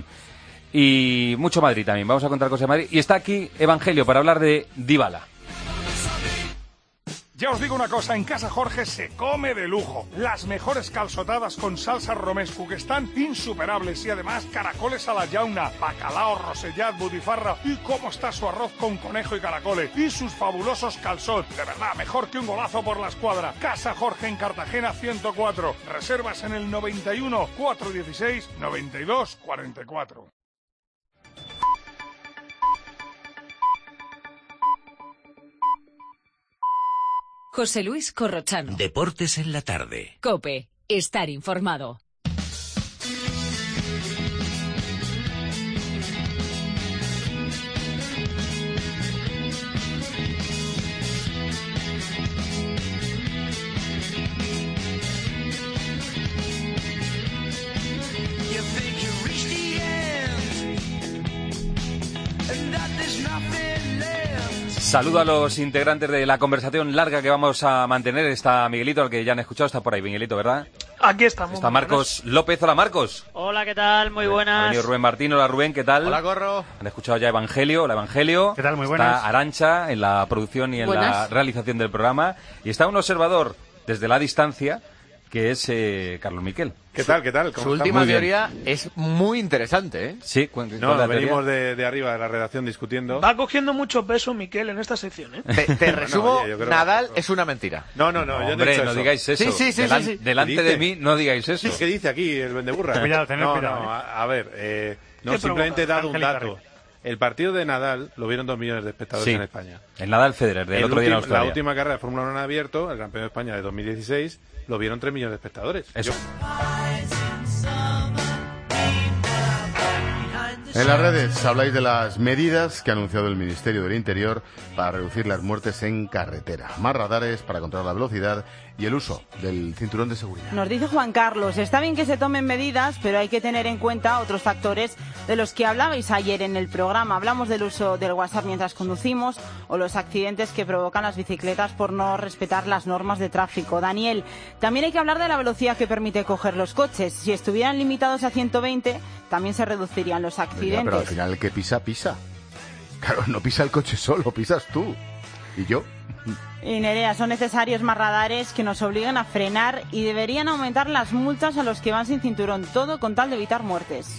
Y mucho Madrid también. Vamos a contar cosas de Madrid. Y está aquí Evangelio para hablar de Dybala. Ya os digo una cosa, en Casa Jorge se come de lujo. Las mejores calzotadas con salsa romesco que están insuperables y además caracoles a la yauna, bacalao, rosellat, butifarra y cómo está su arroz con conejo y caracoles y sus fabulosos calzot. De verdad, mejor que un golazo por la escuadra. Casa Jorge en Cartagena ciento cuatro. Reservas en el noventa y uno, cuatrocientos dieciséis, noventa y dos, cuarenta y cuatro. José Luis Corrochano. Deportes en la tarde. COPE. Estar informado. Saludo a los integrantes de la conversación larga que vamos a mantener. Está Miguelito, al que ya han escuchado, está por ahí Miguelito, ¿verdad? Aquí estamos. Está Marcos López. Hola, Marcos. Hola, ¿qué tal? Muy buenas. Ha venido Rubén Martín. Hola, Rubén, ¿qué tal? Hola, Corro. Han escuchado ya Evangelio. Hola, Evangelio. ¿Qué tal? Muy buenas. Está Arantxa en la producción y en Buenas. la realización del programa. Y está un observador desde la distancia, que es eh, Carlos Miquel. ¿Qué tal? ¿Qué tal? Su última teoría es muy interesante, ¿eh? Sí, no, venimos de, de arriba de la redacción discutiendo. Va cogiendo mucho peso Miquel en esta sección, ¿eh? Te, te resumo, no, oye, Nadal es una mentira. No, no, no, no yo hombre, no, he dicho no eso. digáis eso. Sí, sí, sí. Delan, sí, sí. Delante de mí no digáis eso. ¿Qué dice aquí el vendeburra? Cuidado, tened no, cuidado. No, ¿eh? a, a ver, eh, no, ¿Qué simplemente he provoca? dado un Ángel dato. El partido de Nadal lo vieron dos millones de espectadores Sí, en España. el Nadal Federer del El otro día en ultim- Australia. La última carrera de Fórmula uno en abierto, el Campeón de España de dos mil dieciséis, lo vieron tres millones de espectadores. Eso. En las redes habláis de las medidas que ha anunciado el Ministerio del Interior para reducir las muertes en carretera. Más radares para controlar la velocidad y el uso del cinturón de seguridad. Nos dice Juan Carlos, está bien que se tomen medidas, pero hay que tener en cuenta otros factores de los que hablabais ayer en el programa. Hablamos del uso del WhatsApp mientras conducimos o los accidentes que provocan las bicicletas por no respetar las normas de tráfico. Daniel, también hay que hablar de la velocidad que permite coger los coches. Si estuvieran limitados a ciento veinte, también se reducirían los accidentes. Ya, pero al final el que pisa, pisa. Claro, no pisa el coche solo, pisas tú. ¿Y yo? Y Nerea, son necesarios más radares que nos obliguen a frenar y deberían aumentar las multas a los que van sin cinturón, todo con tal de evitar muertes.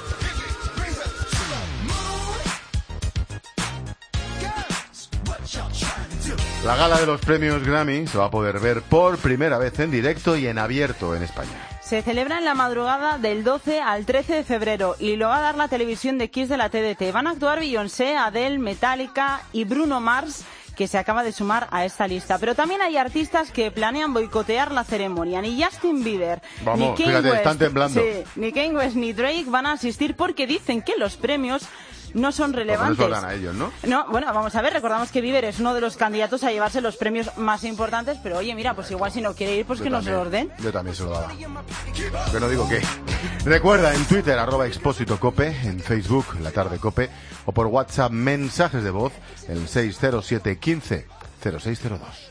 La gala de los premios Grammy se va a poder ver por primera vez en directo y en abierto en España. Se celebra en la madrugada del doce al trece de febrero y lo va a dar la televisión de Kiss de la T D T. Van a actuar Beyoncé, Adele, Metallica y Bruno Mars, que se acaba de sumar a esta lista. Pero también hay artistas que planean boicotear la ceremonia. Ni Justin Bieber, Vamos, ni Kanye fíjate, West, están temblando. sí, ni Kanye West ni Drake van a asistir porque dicen que los premios no son relevantes. Por eso dan a ellos, ¿no? No, bueno, vamos a ver, recordamos que Bieber es uno de los candidatos a llevarse los premios más importantes, pero oye, mira, pues igual si no quiere ir, pues Yo que no también, se lo den. Yo también se lo daba. Yo no digo qué. Recuerda, en Twitter, arroba Expósito Cope, en Facebook, La Tarde Cope, o por WhatsApp, mensajes de voz, el seis cero siete quince cero seis cero dos.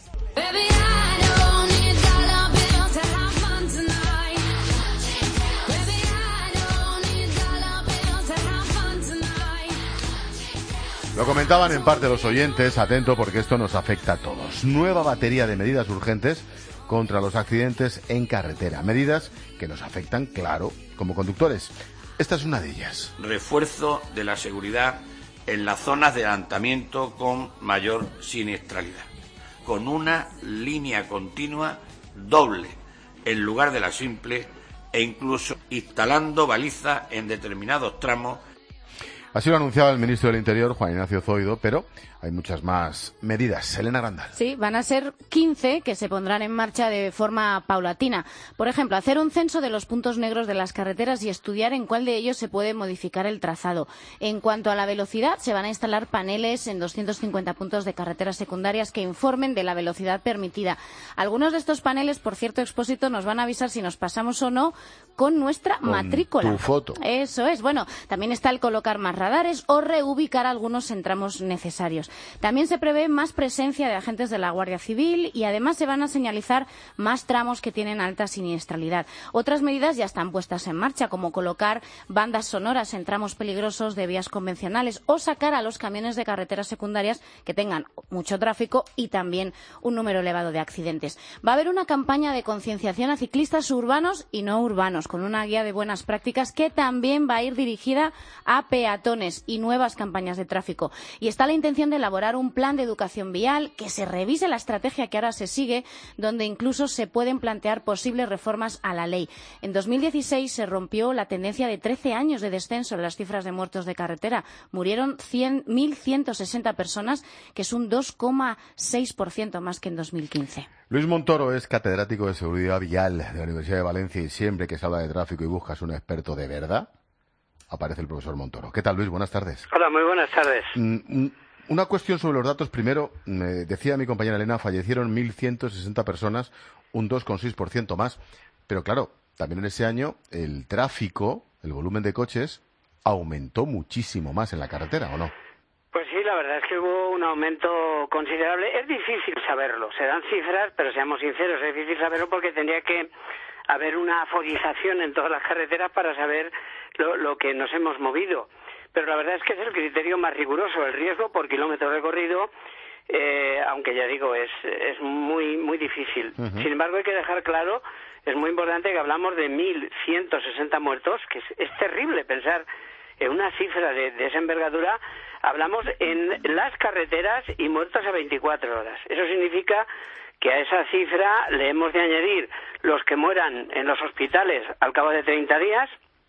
Lo comentaban en parte los oyentes, atento porque esto nos afecta a todos. Nueva batería de medidas urgentes contra los accidentes en carretera. Medidas que nos afectan, claro, como conductores. Esta es una de ellas. Refuerzo de la seguridad en las zonas de adelantamiento con mayor siniestralidad, con una línea continua doble en lugar de la simple e incluso instalando balizas en determinados tramos. Así lo anunciaba el ministro del Interior, Juan Ignacio Zoido, pero hay muchas más medidas. Elena Grandal. Sí, van a ser quince que se pondrán en marcha de forma paulatina. Por ejemplo, hacer un censo de los puntos negros de las carreteras y estudiar en cuál de ellos se puede modificar el trazado. En cuanto a la velocidad, se van a instalar paneles en doscientos cincuenta puntos de carreteras secundarias que informen de la velocidad permitida. Algunos de estos paneles, por cierto, Expósito, nos van a avisar si nos pasamos o no con nuestra Con matrícula. tu foto. Eso es. Bueno, también está el colocar más radares o reubicar algunos en tramos necesarios. También se prevé más presencia de agentes de la Guardia Civil y además se van a señalizar más tramos que tienen alta siniestralidad. Otras medidas ya están puestas en marcha, como colocar bandas sonoras en tramos peligrosos de vías convencionales o sacar a los camiones de carreteras secundarias que tengan mucho tráfico y también un número elevado de accidentes. Va a haber una campaña de concienciación a ciclistas urbanos y no urbanos, con una guía de buenas prácticas que también va a ir dirigida a peatones y nuevas campañas de tráfico. Y está la intención de elaborar un plan de educación vial, que se revise la estrategia que ahora se sigue, donde incluso se pueden plantear posibles reformas a la ley. En dos mil dieciséis se rompió la tendencia de trece años de descenso en las cifras de muertos de carretera. Murieron mil ciento sesenta personas, que es un dos coma seis por ciento más que en dos mil quince. Luis Montoro es catedrático de Seguridad Vial de la Universidad de Valencia y siempre que se habla de tráfico y buscas un experto de verdad, aparece el profesor Montoro. ¿Qué tal, Luis? Buenas tardes. Hola, muy buenas tardes. Mm, una cuestión sobre los datos. Primero, me decía mi compañera Elena, fallecieron mil ciento sesenta personas, un dos coma seis por ciento más. Pero claro, también en ese año el tráfico, el volumen de coches, aumentó muchísimo más en la carretera, ¿o no? Pues sí, la verdad es que hubo un aumento considerable. Es difícil saberlo, se dan cifras, pero seamos sinceros, es difícil saberlo porque tendría que haber una aforización en todas las carreteras para saber lo, lo que nos hemos movido. Pero la verdad es que es el criterio más riguroso, el riesgo por kilómetro recorrido, eh, aunque ya digo, es, es muy, muy difícil. Uh-huh. Sin embargo, hay que dejar claro, es muy importante que hablamos de mil ciento sesenta muertos, que es, es terrible pensar en una cifra de, de esa envergadura. Hablamos en las carreteras y muertos a veinticuatro horas. Eso significa que a esa cifra le hemos de añadir los que mueran en los hospitales al cabo de treinta días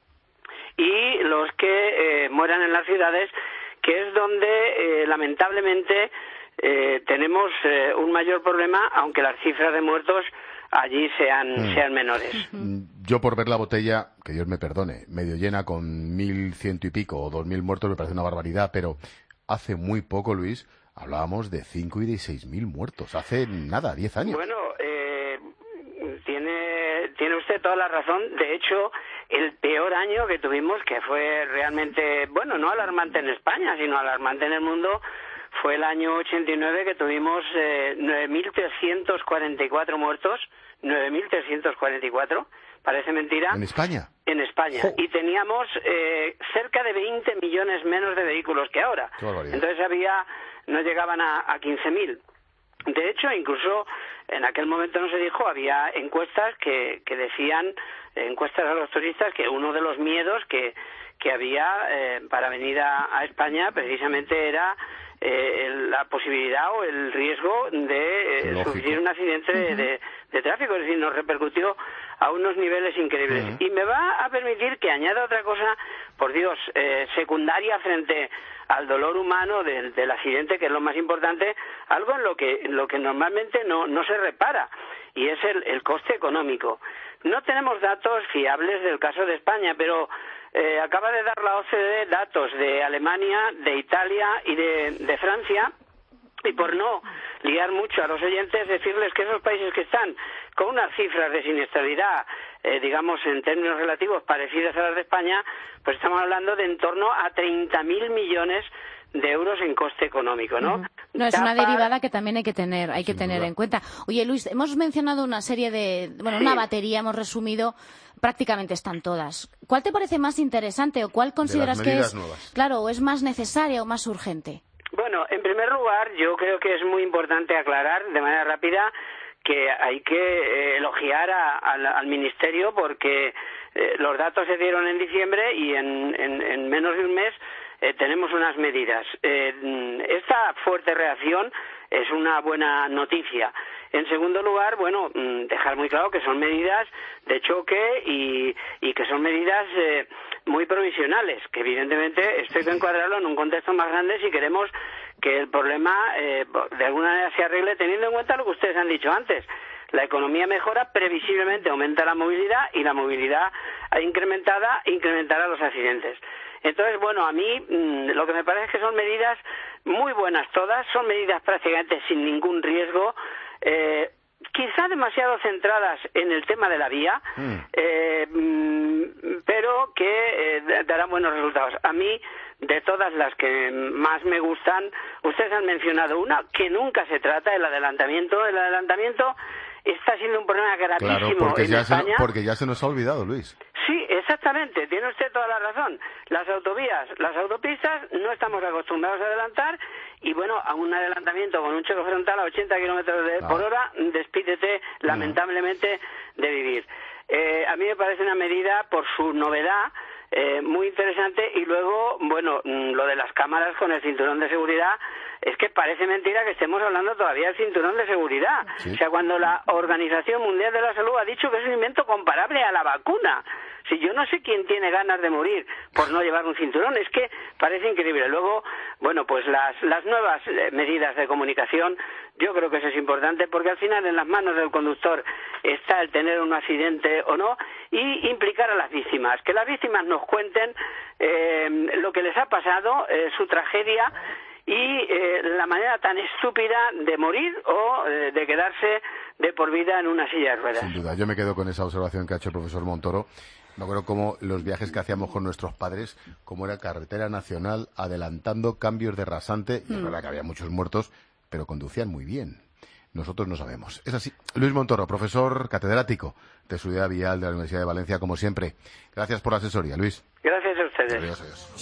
y los que eh, mueran en las ciudades, que es donde eh, lamentablemente eh, tenemos eh, un mayor problema, aunque las cifras de muertos allí sean, mm. sean menores. Yo, por ver la botella, que Dios me perdone, medio llena con mil ciento y pico o dos mil muertos, me parece una barbaridad, pero hace muy poco, Luis, hablábamos de cinco y de seis mil muertos. Hace nada, diez años. Bueno, eh, tiene, tiene usted toda la razón. De hecho, el peor año que tuvimos, que fue realmente, bueno, no alarmante en España, sino alarmante en el mundo, fue el año ochenta y nueve, que tuvimos eh, nueve mil trescientos cuarenta y cuatro muertos, nueve mil trescientos cuarenta y cuatro, parece mentira. ¿En España? En España. Oh. Y teníamos eh, cerca de veinte millones menos de vehículos que ahora. Entonces había, no llegaban a, a quince mil. De hecho, incluso en aquel momento no se dijo, había encuestas que, que decían, encuestas a los turistas, que uno de los miedos que, que había eh, para venir a, a España precisamente era Eh, la posibilidad o el riesgo de eh, sufrir un accidente de, de, de tráfico, es decir, nos repercutió a unos niveles increíbles. Uh-huh. Y me va a permitir que añada otra cosa, por Dios, eh, secundaria frente al dolor humano del, del accidente, que es lo más importante, algo en lo que, en lo que normalmente no, no se repara, y es el, el coste económico. No tenemos datos fiables del caso de España, pero Eh, acaba de dar la O C D datos de Alemania, de Italia y de, de Francia, y por no liar mucho a los oyentes, decirles que esos países que están con unas cifras de siniestralidad, eh, digamos en términos relativos parecidas a las de España, pues estamos hablando de en torno a treinta mil millones de euros en coste económico, ¿no? Uh-huh. No, es una derivada que también hay que tener, hay que tener en cuenta. Oye, Luis, hemos mencionado una serie de, bueno, sí. una batería, hemos resumido, prácticamente están todas. ¿Cuál te parece más interesante o cuál consideras que es, nuevas. claro, o es más necesaria o más urgente? Bueno, en primer lugar, yo creo que es muy importante aclarar de manera rápida que hay que eh, elogiar a, a, al Ministerio, porque eh, los datos se dieron en diciembre y en, en, en menos de un mes Eh, tenemos unas medidas. Eh, esta fuerte reacción es una buena noticia. En segundo lugar, bueno, dejar muy claro que son medidas de choque y, y que son medidas eh, muy provisionales, que evidentemente esto hay que encuadrarlo en un contexto más grande si queremos que el problema eh, de alguna manera se arregle, teniendo en cuenta lo que ustedes han dicho antes. La economía mejora, previsiblemente aumenta la movilidad, y la movilidad incrementada incrementará los accidentes. Entonces, bueno, a mí mmm, lo que me parece es que son medidas muy buenas todas, son medidas prácticamente sin ningún riesgo, eh, quizá demasiado centradas en el tema de la vía, mm. eh, pero que eh, darán buenos resultados. A mí, de todas las que más me gustan, ustedes han mencionado una que nunca se trata, el adelantamiento. El adelantamiento está siendo un problema gravísimo claro, porque en ya España. Se, porque ya se nos ha olvidado, Luis. Sí, exactamente, tiene usted toda la razón. Las autovías, las autopistas, no estamos acostumbrados a adelantar y bueno, a un adelantamiento con un choque frontal a ochenta kilómetros de, ah. por hora, despídete lamentablemente de vivir. Eh, a mí me parece una medida por su novedad eh, muy interesante y luego, bueno, lo de las cámaras con el cinturón de seguridad, es que parece mentira que estemos hablando todavía del cinturón de seguridad. Sí. O sea, cuando la Organización Mundial de la Salud ha dicho que es un invento comparable a la vacuna. Si yo no sé quién tiene ganas de morir por no llevar un cinturón, es que parece increíble. Luego, bueno, pues las, las nuevas medidas de comunicación, yo creo que eso es importante, porque al final en las manos del conductor está el tener un accidente o no, y implicar a las víctimas, que las víctimas nos cuenten eh, lo que les ha pasado, eh, su tragedia, y eh, la manera tan estúpida de morir o eh, de quedarse de por vida en una silla de ruedas. Sin duda, yo me quedo con esa observación que ha hecho el profesor Montoro. Me acuerdo cómo los viajes que hacíamos con nuestros padres, cómo era carretera nacional, adelantando cambios de rasante, y es verdad que había muchos muertos, pero conducían muy bien. Nosotros no sabemos. Es así. Luis Montoro, profesor catedrático de Seguridad Vial de la Universidad de Valencia, como siempre. Gracias por la asesoría, Luis. Gracias a ustedes. Adiós, adiós.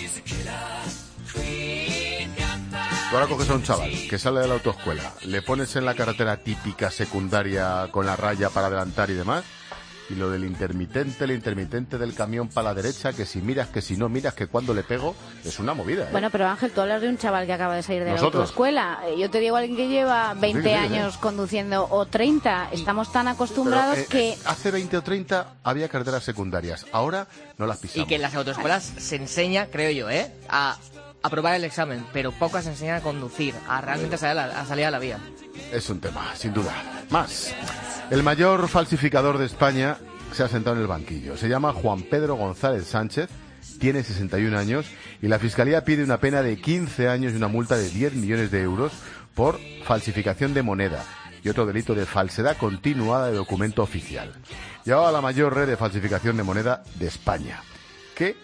Tú ahora coges a un chaval que sale de la autoescuela, le pones en la carretera típica secundaria con la raya para adelantar y demás, y lo del intermitente, el intermitente del camión para la derecha, que si miras, que si no miras, que cuando le pego, es una movida, ¿eh? Bueno, pero Ángel, tú hablas de un chaval que acaba de salir de Nosotros. la autoescuela. Yo te digo a alguien que lleva veinte sí, sí, años sí. conduciendo o treinta. Estamos tan acostumbrados Pero, eh, que... hace veinte o treinta había carreteras secundarias, ahora no las pisamos. Y que en las autoescuelas se enseña, creo yo, ¿eh? A aprobar el examen, pero pocas enseñan a conducir, a realmente salir a, la, a salir a la vía. Es un tema, sin duda. Más. El mayor falsificador de España se ha sentado en el banquillo. Se llama Juan Pedro González Sánchez, tiene sesenta y un años y la Fiscalía pide una pena de quince años y una multa de diez millones de euros por falsificación de moneda y otro delito de falsedad continuada de documento oficial. Llevaba la mayor red de falsificación de moneda de España. ¿Qué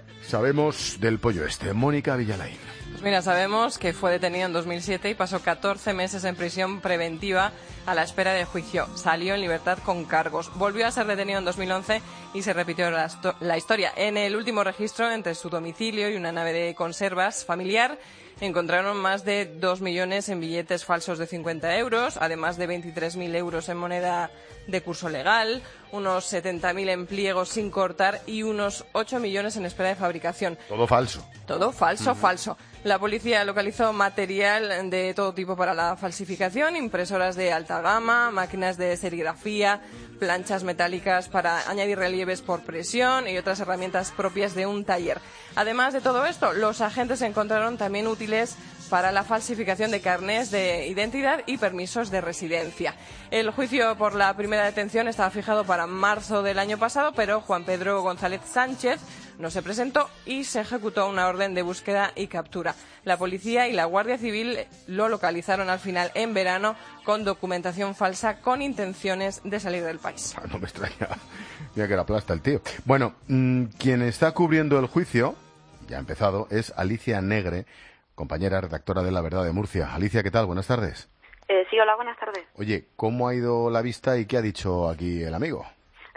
sabemos del pollo este? Mónica Villalain. Pues mira, sabemos que fue detenido en dos mil siete y pasó catorce meses en prisión preventiva a la espera de juicio. Salió en libertad con cargos. Volvió a ser detenido en dos mil once y se repitió la, la historia. En el último registro, entre su domicilio y una nave de conservas familiar, encontraron más de dos millones en billetes falsos de cincuenta euros, además de veintitrés mil euros en moneda de curso legal, unos setenta mil en pliegos sin cortar y unos ocho millones en espera de fabricación. Todo falso. Todo falso, Mm. falso. La policía localizó material de todo tipo para la falsificación, impresoras de alta gama, máquinas de serigrafía, planchas metálicas para añadir relieves por presión y otras herramientas propias de un taller. Además de todo esto, los agentes encontraron también útiles para la falsificación de carnés de identidad y permisos de residencia. El juicio por la primera detención estaba fijado para marzo del año pasado, pero Juan Pedro González Sánchez no se presentó y se ejecutó una orden de búsqueda y captura. La policía y la Guardia Civil lo localizaron al final en verano con documentación falsa con intenciones de salir del país. Ah, no me extraña. Mira que la plasta el tío. Bueno, mmm, quien está cubriendo el juicio, ya ha empezado, es Alicia Negre, compañera redactora de La Verdad de Murcia. Alicia, ¿qué tal? Buenas tardes. Eh, sí, hola, buenas tardes. Oye, ¿cómo ha ido la vista y qué ha dicho aquí el amigo?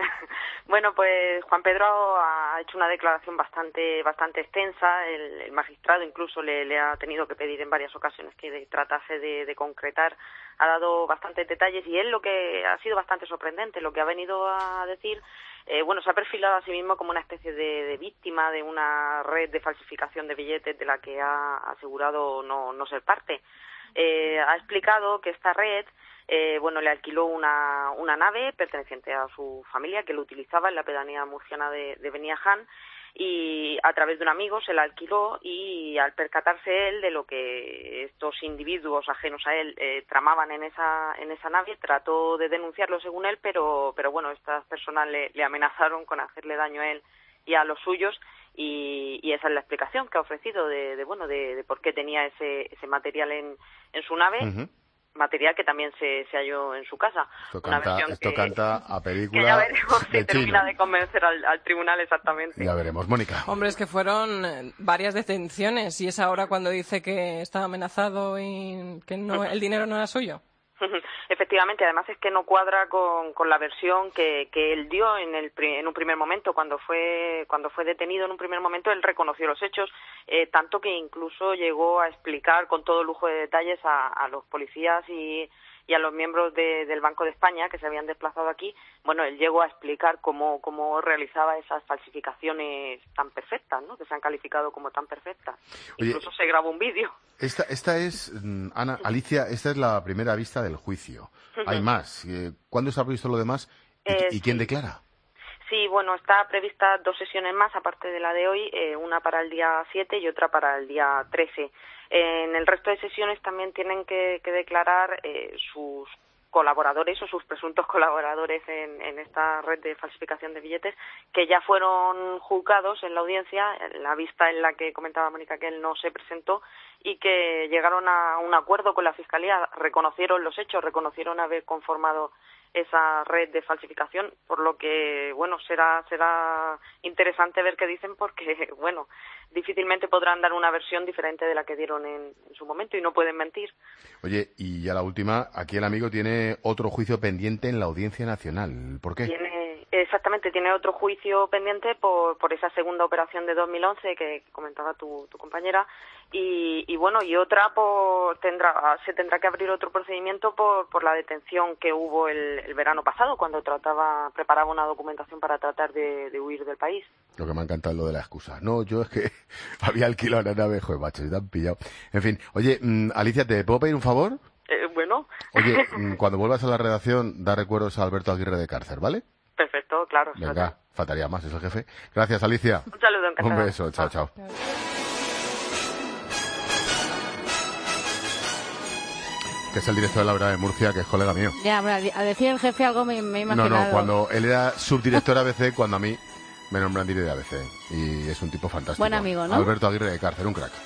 Bueno, pues Juan Pedro ha hecho una declaración bastante bastante extensa. El, el magistrado incluso le, le ha tenido que pedir en varias ocasiones que de, tratase de, de concretar. Ha dado bastantes detalles y él lo que ha sido bastante sorprendente, lo que ha venido a decir, eh, bueno, se ha perfilado a sí mismo como una especie de, de víctima de una red de falsificación de billetes de la que ha asegurado no, no ser parte. Eh, ha explicado que esta red Eh, bueno, le alquiló una, una nave perteneciente a su familia que lo utilizaba en la pedanía murciana de, de Beniaján y a través de un amigo se la alquiló y al percatarse él de lo que estos individuos ajenos a él eh, tramaban en esa en esa nave, trató de denunciarlo según él, pero pero bueno, estas personas le, le amenazaron con hacerle daño a él y a los suyos y, y esa es la explicación que ha ofrecido de, de bueno de, de por qué tenía ese ese material en, en su nave. Uh-huh. material que también se, se halló en su casa. Esto Una canta, versión esto que, canta a película que ya veremos si de termina chino. de convencer al, al tribunal exactamente. Ya veremos. Mónica. Hombre, es que fueron eh, varias detenciones y es ahora cuando dice que estaba amenazado y que no, el dinero no era suyo. Efectivamente, además es que no cuadra con, con la versión que, que él dio en, el, en un primer momento. Cuando fue, cuando fue detenido en un primer momento, él reconoció los hechos, eh, tanto que incluso llegó a explicar con todo lujo de detalles a, a los policías y, y a los miembros de, del Banco de España que se habían desplazado aquí. Bueno, él llegó a explicar cómo, cómo realizaba esas falsificaciones tan perfectas, ¿no? Que se han calificado como tan perfectas. Oye, incluso se grabó un vídeo. Esta, esta es, Ana, Alicia, esta es la primera vista del juicio. Hay más. ¿Cuándo está previsto lo demás? ¿Y, Eh, ¿y quién sí. declara? Sí, bueno, está prevista dos sesiones más, aparte de la de hoy, eh, una para el día siete y otra para el día trece. En el resto de sesiones también tienen que, que declarar eh, sus colaboradores o sus presuntos colaboradores en, en esta red de falsificación de billetes, que ya fueron juzgados en la audiencia, en la vista en la que comentaba Mónica que él no se presentó, y que llegaron a un acuerdo con la Fiscalía, reconocieron los hechos, reconocieron haber conformado esa red de falsificación, por lo que, bueno, será será interesante ver qué dicen, porque, bueno, difícilmente podrán dar una versión diferente de la que dieron en, en su momento y no pueden mentir. Oye, y ya la última, aquí el amigo tiene otro juicio pendiente en la Audiencia Nacional. ¿Por qué? Tiene, exactamente, tiene otro juicio pendiente por, por esa segunda operación de dos mil once que comentaba tu, tu compañera, y, y bueno, y otra por, tendrá, se tendrá que abrir otro procedimiento por, por la detención que hubo el, el verano pasado, cuando trataba, preparaba una documentación para tratar de, de huir del país. Lo que me ha encantado es lo de la excusa. No, yo es que había alquilado una nave, joder, macho, y te han pillado. En fin, oye, mm, Alicia, ¿te puedo pedir un favor? Eh, bueno. Oye, mm, cuando vuelvas a la redacción, da recuerdos a Alberto Aguirre de Cárcer, ¿vale? Perfecto, claro. Venga, faltaría más, es el jefe. Gracias, Alicia. Un saludo, encantada. Un beso, chao, chao. Que es el director de la Verdad de Murcia, que es colega mío. Ya, bueno, a decir el jefe algo me, me he No, imaginado. no, cuando él era subdirector A B C, cuando a mí me nombran director de A B C. Y es un tipo fantástico. Buen amigo, ¿no? Alberto Aguirre de Cárcer, un crack.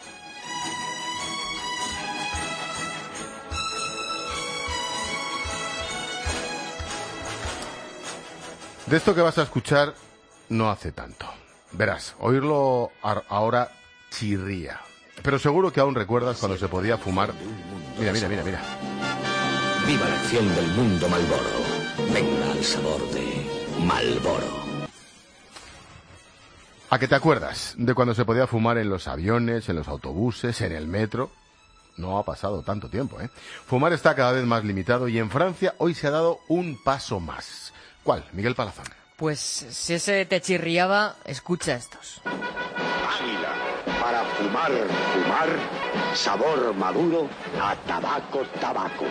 De esto que vas a escuchar no hace tanto. Verás, oírlo ahora chirría. Pero seguro que aún recuerdas cuando se podía fumar. Mira, mira, mira, mira. Viva la acción del mundo Malboro. Venga al sabor de Malboro. ¿A qué te acuerdas de cuando se podía fumar en los aviones, en los autobuses, en el metro? No ha pasado tanto tiempo, ¿eh? Fumar está cada vez más limitado y en Francia hoy se ha dado un paso más. ¿Cuál, Miguel Palazón? Pues si ese te chirriaba, escucha estos. Águila, para fumar, fumar, sabor maduro a tabaco, tabaco.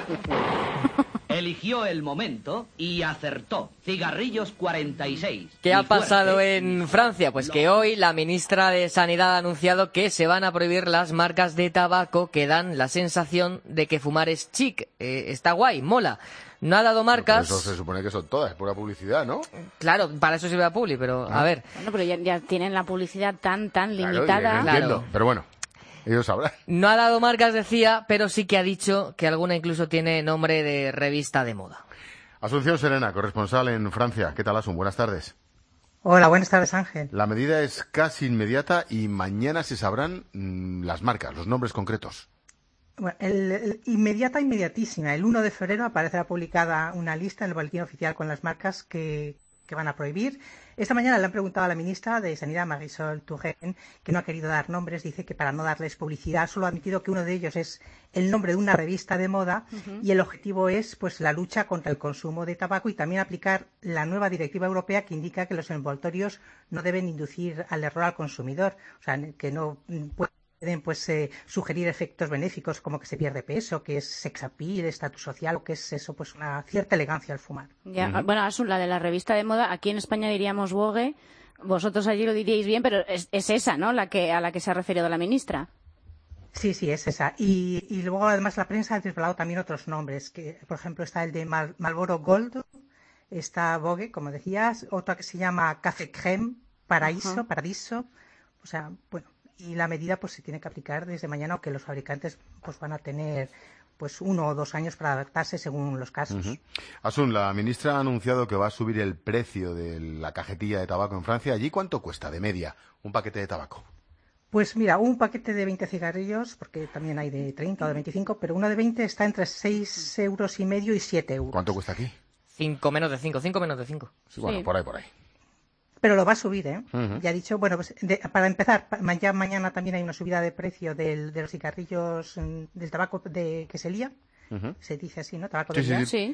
Eligió el momento y acertó. Cigarrillos cuarenta y seis. ¿Qué ha pasado en Francia? Pues que hoy la ministra de Sanidad ha anunciado que se van a prohibir las marcas de tabaco que dan la sensación de que fumar es chic. Eh, está guay, mola. No ha dado marcas. Pero eso se supone que son todas, es pura publicidad, ¿no? Claro, para eso sirve a Publi, pero Ah. a ver. Bueno, pero ya, ya tienen la publicidad tan, tan Claro, limitada. yo entiendo, pero bueno, ellos sabrán. No ha dado marcas, decía, pero sí que ha dicho que alguna incluso tiene nombre de revista de moda. Asunción Serena, corresponsal en Francia. ¿Qué tal, Asun? Buenas tardes. Hola, buenas tardes, Ángel. La medida es casi inmediata y mañana se sabrán mmm, las marcas, los nombres concretos. Bueno, el, el, inmediata, inmediatísima. El uno de febrero aparecerá publicada una lista en el boletín oficial con las marcas que, que van a prohibir. Esta mañana le han preguntado a la ministra de Sanidad, Marisol Touraine, que no ha querido dar nombres. Dice que para no darles publicidad solo ha admitido que uno de ellos es el nombre de una revista de moda uh-huh. y el objetivo es pues la lucha contra el consumo de tabaco y también aplicar la nueva directiva europea que indica que los envoltorios no deben inducir al error al consumidor. O sea, que no pueden pueden pues eh, sugerir efectos benéficos como que se pierde peso, que es sex appeal, estatus social, o que es eso, pues una cierta elegancia al fumar. Ya, uh-huh. Bueno, Asun, la de la revista de moda, aquí en España diríamos Vogue, vosotros allí lo diríais bien, pero es, es esa, ¿no?, la que a la que se ha referido la ministra. Sí, sí, es esa. Y, y luego además la prensa ha desvelado también otros nombres, que por ejemplo está el de Mal, Marlboro Gold, está Vogue, como decías, otra que se llama Café Crème, Paraíso, uh-huh. Paradiso, o sea, bueno. Y la medida pues se tiene que aplicar desde mañana, aunque los fabricantes pues van a tener pues uno o dos años para adaptarse según los casos. Uh-huh. Asun, la ministra ha anunciado que va a subir el precio de la cajetilla de tabaco en Francia. ¿Allí cuánto cuesta de media un paquete de tabaco? Pues mira, un paquete de veinte cigarrillos, porque también hay de treinta o de veinticinco, pero uno de veinte está entre seis euros y medio y siete euros. ¿Cuánto cuesta aquí? Cinco menos de cinco, cinco menos de cinco. Sí, bueno, sí. por ahí, por ahí. Pero lo va a subir, ¿eh? Uh-huh. Ya ha dicho, bueno, pues de, para empezar, ya mañana también hay una subida de precio del, de los cigarrillos, del tabaco de que se lía, uh-huh. se dice así, ¿no? Tabaco sí, de sí, lía. sí.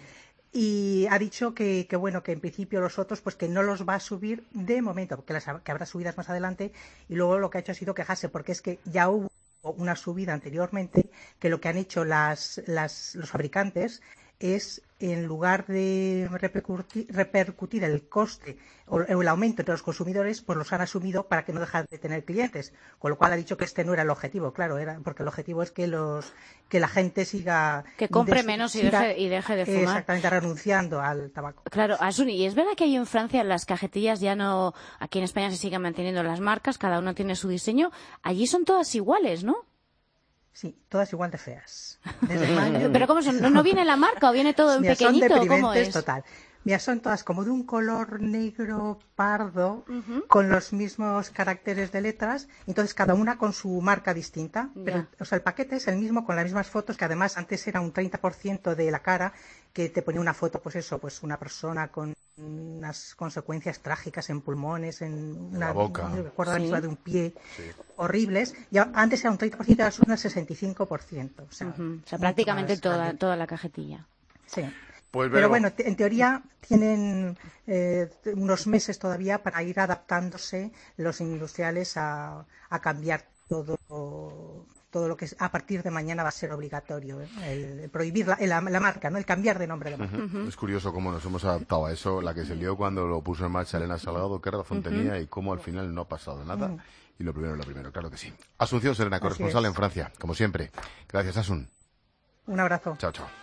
Y ha dicho que, que, bueno, que en principio los otros, pues que no los va a subir de momento, porque las, que habrá subidas más adelante, y luego lo que ha hecho ha sido quejarse, porque es que ya hubo una subida anteriormente, que lo que han hecho las, las, los fabricantes es, en lugar de repercutir, repercutir el coste o el aumento entre los consumidores, pues los han asumido para que no dejen de tener clientes. Con lo cual ha dicho que este no era el objetivo, claro, era porque el objetivo es que los que la gente siga... Que compre des, menos y, siga, deje, y deje de fumar. Exactamente, renunciando al tabaco. Claro, Asuni, y es verdad que ahí en Francia las cajetillas ya no... Aquí en España se siguen manteniendo las marcas, cada una tiene su diseño. Allí son todas iguales, ¿no? Sí, todas igual de feas. ¿Pero cómo son? ¿No viene la marca o viene todo en Mira, pequeñito? Son deprimentes, ¿cómo es? Total. Mira, son todas como de un color negro pardo, uh-huh. con los mismos caracteres de letras, entonces cada una con su marca distinta. Pero, o sea, el paquete es el mismo con las mismas fotos, que además antes era un treinta por ciento de la cara, que te ponía una foto, pues eso, pues una persona con unas consecuencias trágicas en pulmones, en una la boca, no recuerdo sí. la de un pie, sí. horribles. Y antes era un treinta por ciento, ahora son un sesenta y cinco por ciento. O sea, uh-huh. o sea prácticamente toda, toda la cajetilla. Sí. Pues pero bueno, te, en teoría tienen eh, unos meses todavía para ir adaptándose los industriales a, a cambiar todo todo lo que es, a partir de mañana va a ser obligatorio, ¿eh? el, el prohibir la, la, la marca, ¿no? El cambiar de nombre de marca. Uh-huh. Uh-huh. Es curioso cómo nos hemos adaptado a eso, la que se lió cuando lo puso en marcha Elena Salgado, qué razón uh-huh. tenía y cómo al final no ha pasado nada. Uh-huh. Y lo primero es lo primero, claro que sí. Asunción Serena, corresponsal en Francia, como siempre. Gracias, Asun. Un abrazo. Chao, chao.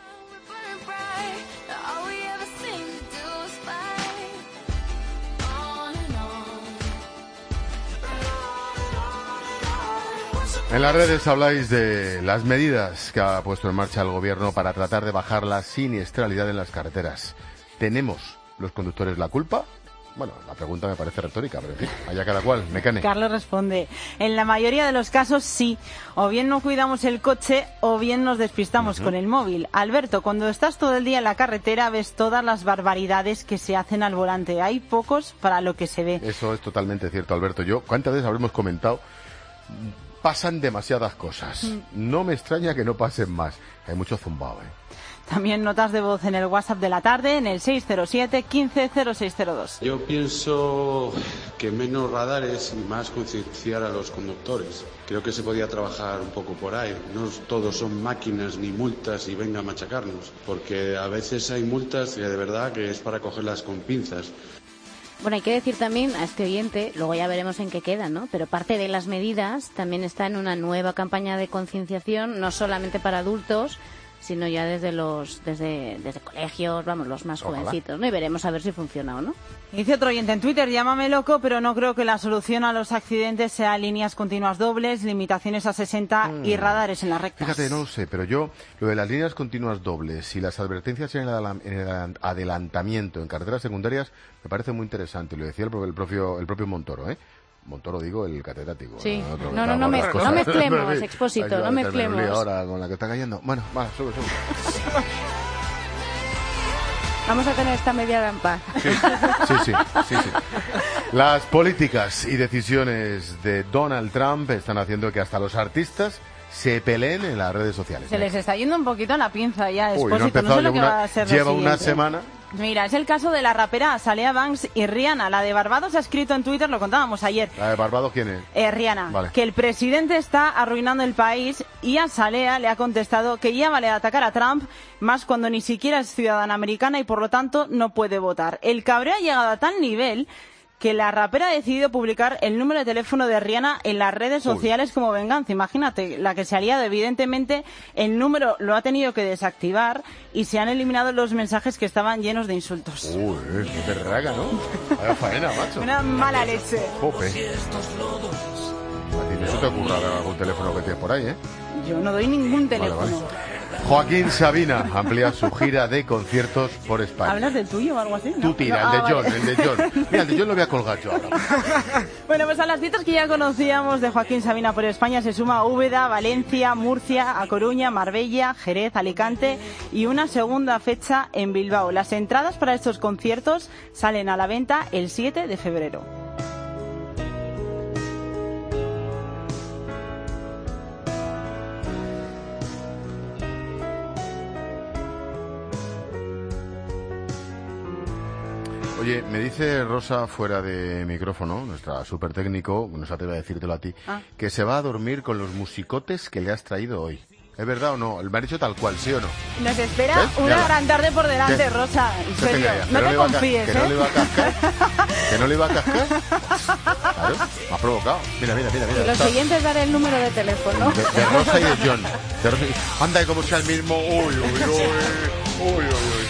En las redes habláis de las medidas que ha puesto en marcha el gobierno para tratar de bajar la siniestralidad en las carreteras. ¿Tenemos los conductores la culpa? Bueno, la pregunta me parece retórica, pero en fin, allá cada cual. Mecane. Carlos responde, en la mayoría de los casos sí, o bien no cuidamos el coche o bien nos despistamos uh-huh. con el móvil. Alberto, cuando estás todo el día en la carretera ves todas las barbaridades que se hacen al volante. Hay pocos para lo que se ve. Eso es totalmente cierto, Alberto. Yo, ¿cuántas veces habremos comentado? Pasan demasiadas cosas. Mm. No me extraña que no pasen más. Hay mucho zumbao, ¿eh? También notas de voz en el WhatsApp de la tarde, en el seis cero siete, quince cero seis cero dos. Yo pienso que menos radares y más concienciar a los conductores. Creo que se podía trabajar un poco por ahí. No todos son máquinas ni multas y venga a machacarnos. Porque a veces hay multas que de verdad que es para cogerlas con pinzas. Bueno, hay que decir también a este oyente, luego ya veremos en qué queda, ¿no? Pero parte de las medidas también está en una nueva campaña de concienciación, no solamente para adultos, sino ya desde los desde desde colegios, vamos, los más Ojalá. jovencitos, ¿no? Y veremos a ver si funciona o no. Dice otro oyente en Twitter, llámame loco, pero no creo que la solución a los accidentes sea líneas continuas dobles, limitaciones a sesenta mm. y radares en las rectas. Fíjate, no lo sé, pero yo, lo de las líneas continuas dobles y las advertencias en el, en el adelantamiento en carreteras secundarias me parece muy interesante, lo decía el, el propio el propio Montoro, ¿eh? Montoro, digo, el catedrático. Sí, no, no, no, no, me, no mezclemos, Expósito, no mezclemos. Ahora con la que está cayendo. Bueno, va, sube, sube. Vamos a tener esta media en paz. Sí, sí, sí, sí, sí. Las políticas y decisiones de Donald Trump están haciendo que hasta los artistas se peleen en las redes sociales. Se les está yendo un poquito la pinza ya, Expósito. Uy, no, empezado, no sé lo que una, va a ser lleva lo una semana. Mira, es el caso de la rapera Azalea Banks y Rihanna. La de Barbados ha escrito en Twitter, lo contábamos ayer. ¿La de Barbados quién es? Eh, Rihanna. Vale. Que el presidente está arruinando el país y Azalea le ha contestado que ya vale atacar a Trump, más cuando ni siquiera es ciudadana americana y por lo tanto no puede votar. El cabreo ha llegado a tal nivel que la rapera ha decidido publicar el número de teléfono de Rihanna en las redes sociales Uy. como venganza. Imagínate, la que se ha liado, evidentemente, el número lo ha tenido que desactivar y se han eliminado los mensajes que estaban llenos de insultos. Uy, qué berraga, ¿no? Vaya faena, macho. Una mala leche. Jope. A ti no se te ocurra algún teléfono que tienes por ahí, ¿eh? Yo no doy ningún teléfono. Vale, vale. Joaquín Sabina amplía su gira de conciertos por España. ¿Hablas del tuyo o algo así? ¿No? Tú tira, No, el de ah, John, vale. el de John. Mira, el de John lo voy a colgar yo ahora. Bueno, pues a las citas que ya conocíamos de Joaquín Sabina por España se suma Úbeda, Valencia, Murcia, A Coruña, Marbella, Jerez, Alicante y una segunda fecha en Bilbao. Las entradas para estos conciertos salen a la venta el siete de febrero. Oye, me dice Rosa fuera de micrófono, nuestra super técnico, no se atreve a decírtelo a ti, Ah. que se va a dormir con los musicotes que le has traído hoy. ¿Es verdad o no? Me ha dicho tal cual, ¿sí o no? Nos espera ¿Ves? una Mírala. gran tarde por delante, ¿Qué? Rosa. En ¿Qué te serio, creías? ¿Que no le te iba a ca- confíes, ¿Que ¿eh? no le iba a cascar? ¿Que no le iba a cascar? Claro, me has provocado. Mira, mira, mira. mira Y los está- siguientes daré el número de teléfono. de, de Rosa y de John. De Rosa y- Anda, y como sea el mismo. Uy, uy, uy. Uy, uy, uy.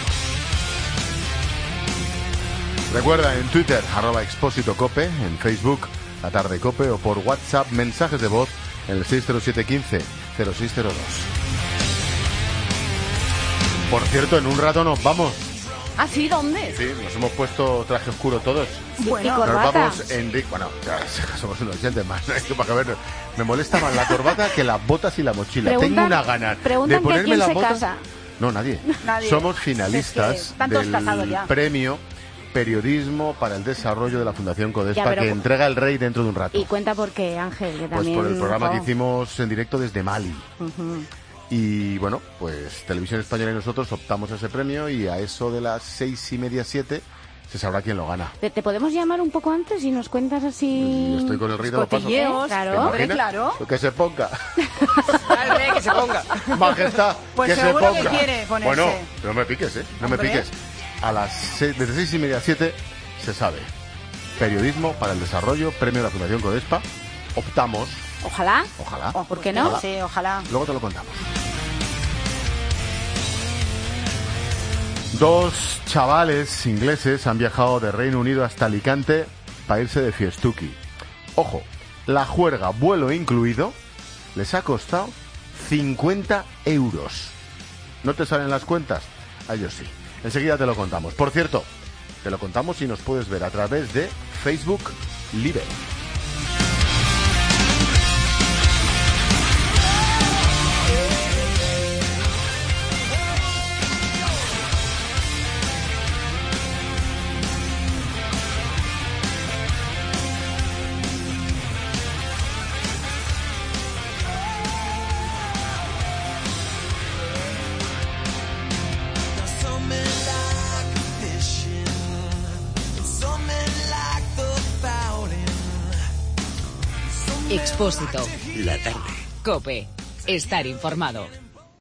Recuerda en Twitter, arroba Expósito Cope, en Facebook, La Tarde Cope, o por WhatsApp, mensajes de voz en el seis cero siete uno cinco cero seis cero dos. Por cierto, en un rato nos vamos. ¿Ah, sí? ¿Dónde? Sí, nos hemos puesto traje oscuro todos. Bueno, nos corbata. vamos en... Bueno, ya somos unos oyentes más. ¿No? Es que para que ver, me molesta más la corbata que las botas y la mochila. Preguntan- Tengo una gana preguntan de que ponerme quién las se botas. casa. No, nadie. Nadie. Somos Es finalistas que están todos casados del ya. premio Periodismo para el Desarrollo de la Fundación Codespa, Ya, pero- que entrega el Rey dentro de un rato. Y cuenta por qué, Ángel, que Pues también... por el programa que jo. hicimos en directo desde Mali. Ujú. Y bueno, pues Televisión Española y nosotros optamos a ese premio y a eso de las seis y media, siete, se sabrá quién lo gana. ¿Te, te podemos llamar un poco antes y nos cuentas así...? Yo estoy con el rey de los pasos. Cotilleos, ¿Te claro. imaginas? Hombre, claro. Que se ponga. Al rey, que se ponga. Majestad, Pues que se seguro que ponga. quiere ponerse. Bueno, no me piques, ¿eh? No me Hombre. piques. A las seis, desde seis y media a siete se sabe. Periodismo para el Desarrollo, premio de la Fundación Codespa. Optamos, Ojalá. ojalá. ¿Por qué no? Ojalá. Sí, ojalá. Luego te lo contamos. Dos chavales ingleses han viajado de Reino Unido hasta Alicante para irse de fiestuki. Ojo, la juerga, vuelo incluido, les ha costado cincuenta euros. ¿No te salen las cuentas? A ellos sí. Enseguida te lo contamos. Por cierto, te lo contamos y nos puedes ver a través de Facebook Live. Expósito. La tarde. Cope. Estar informado.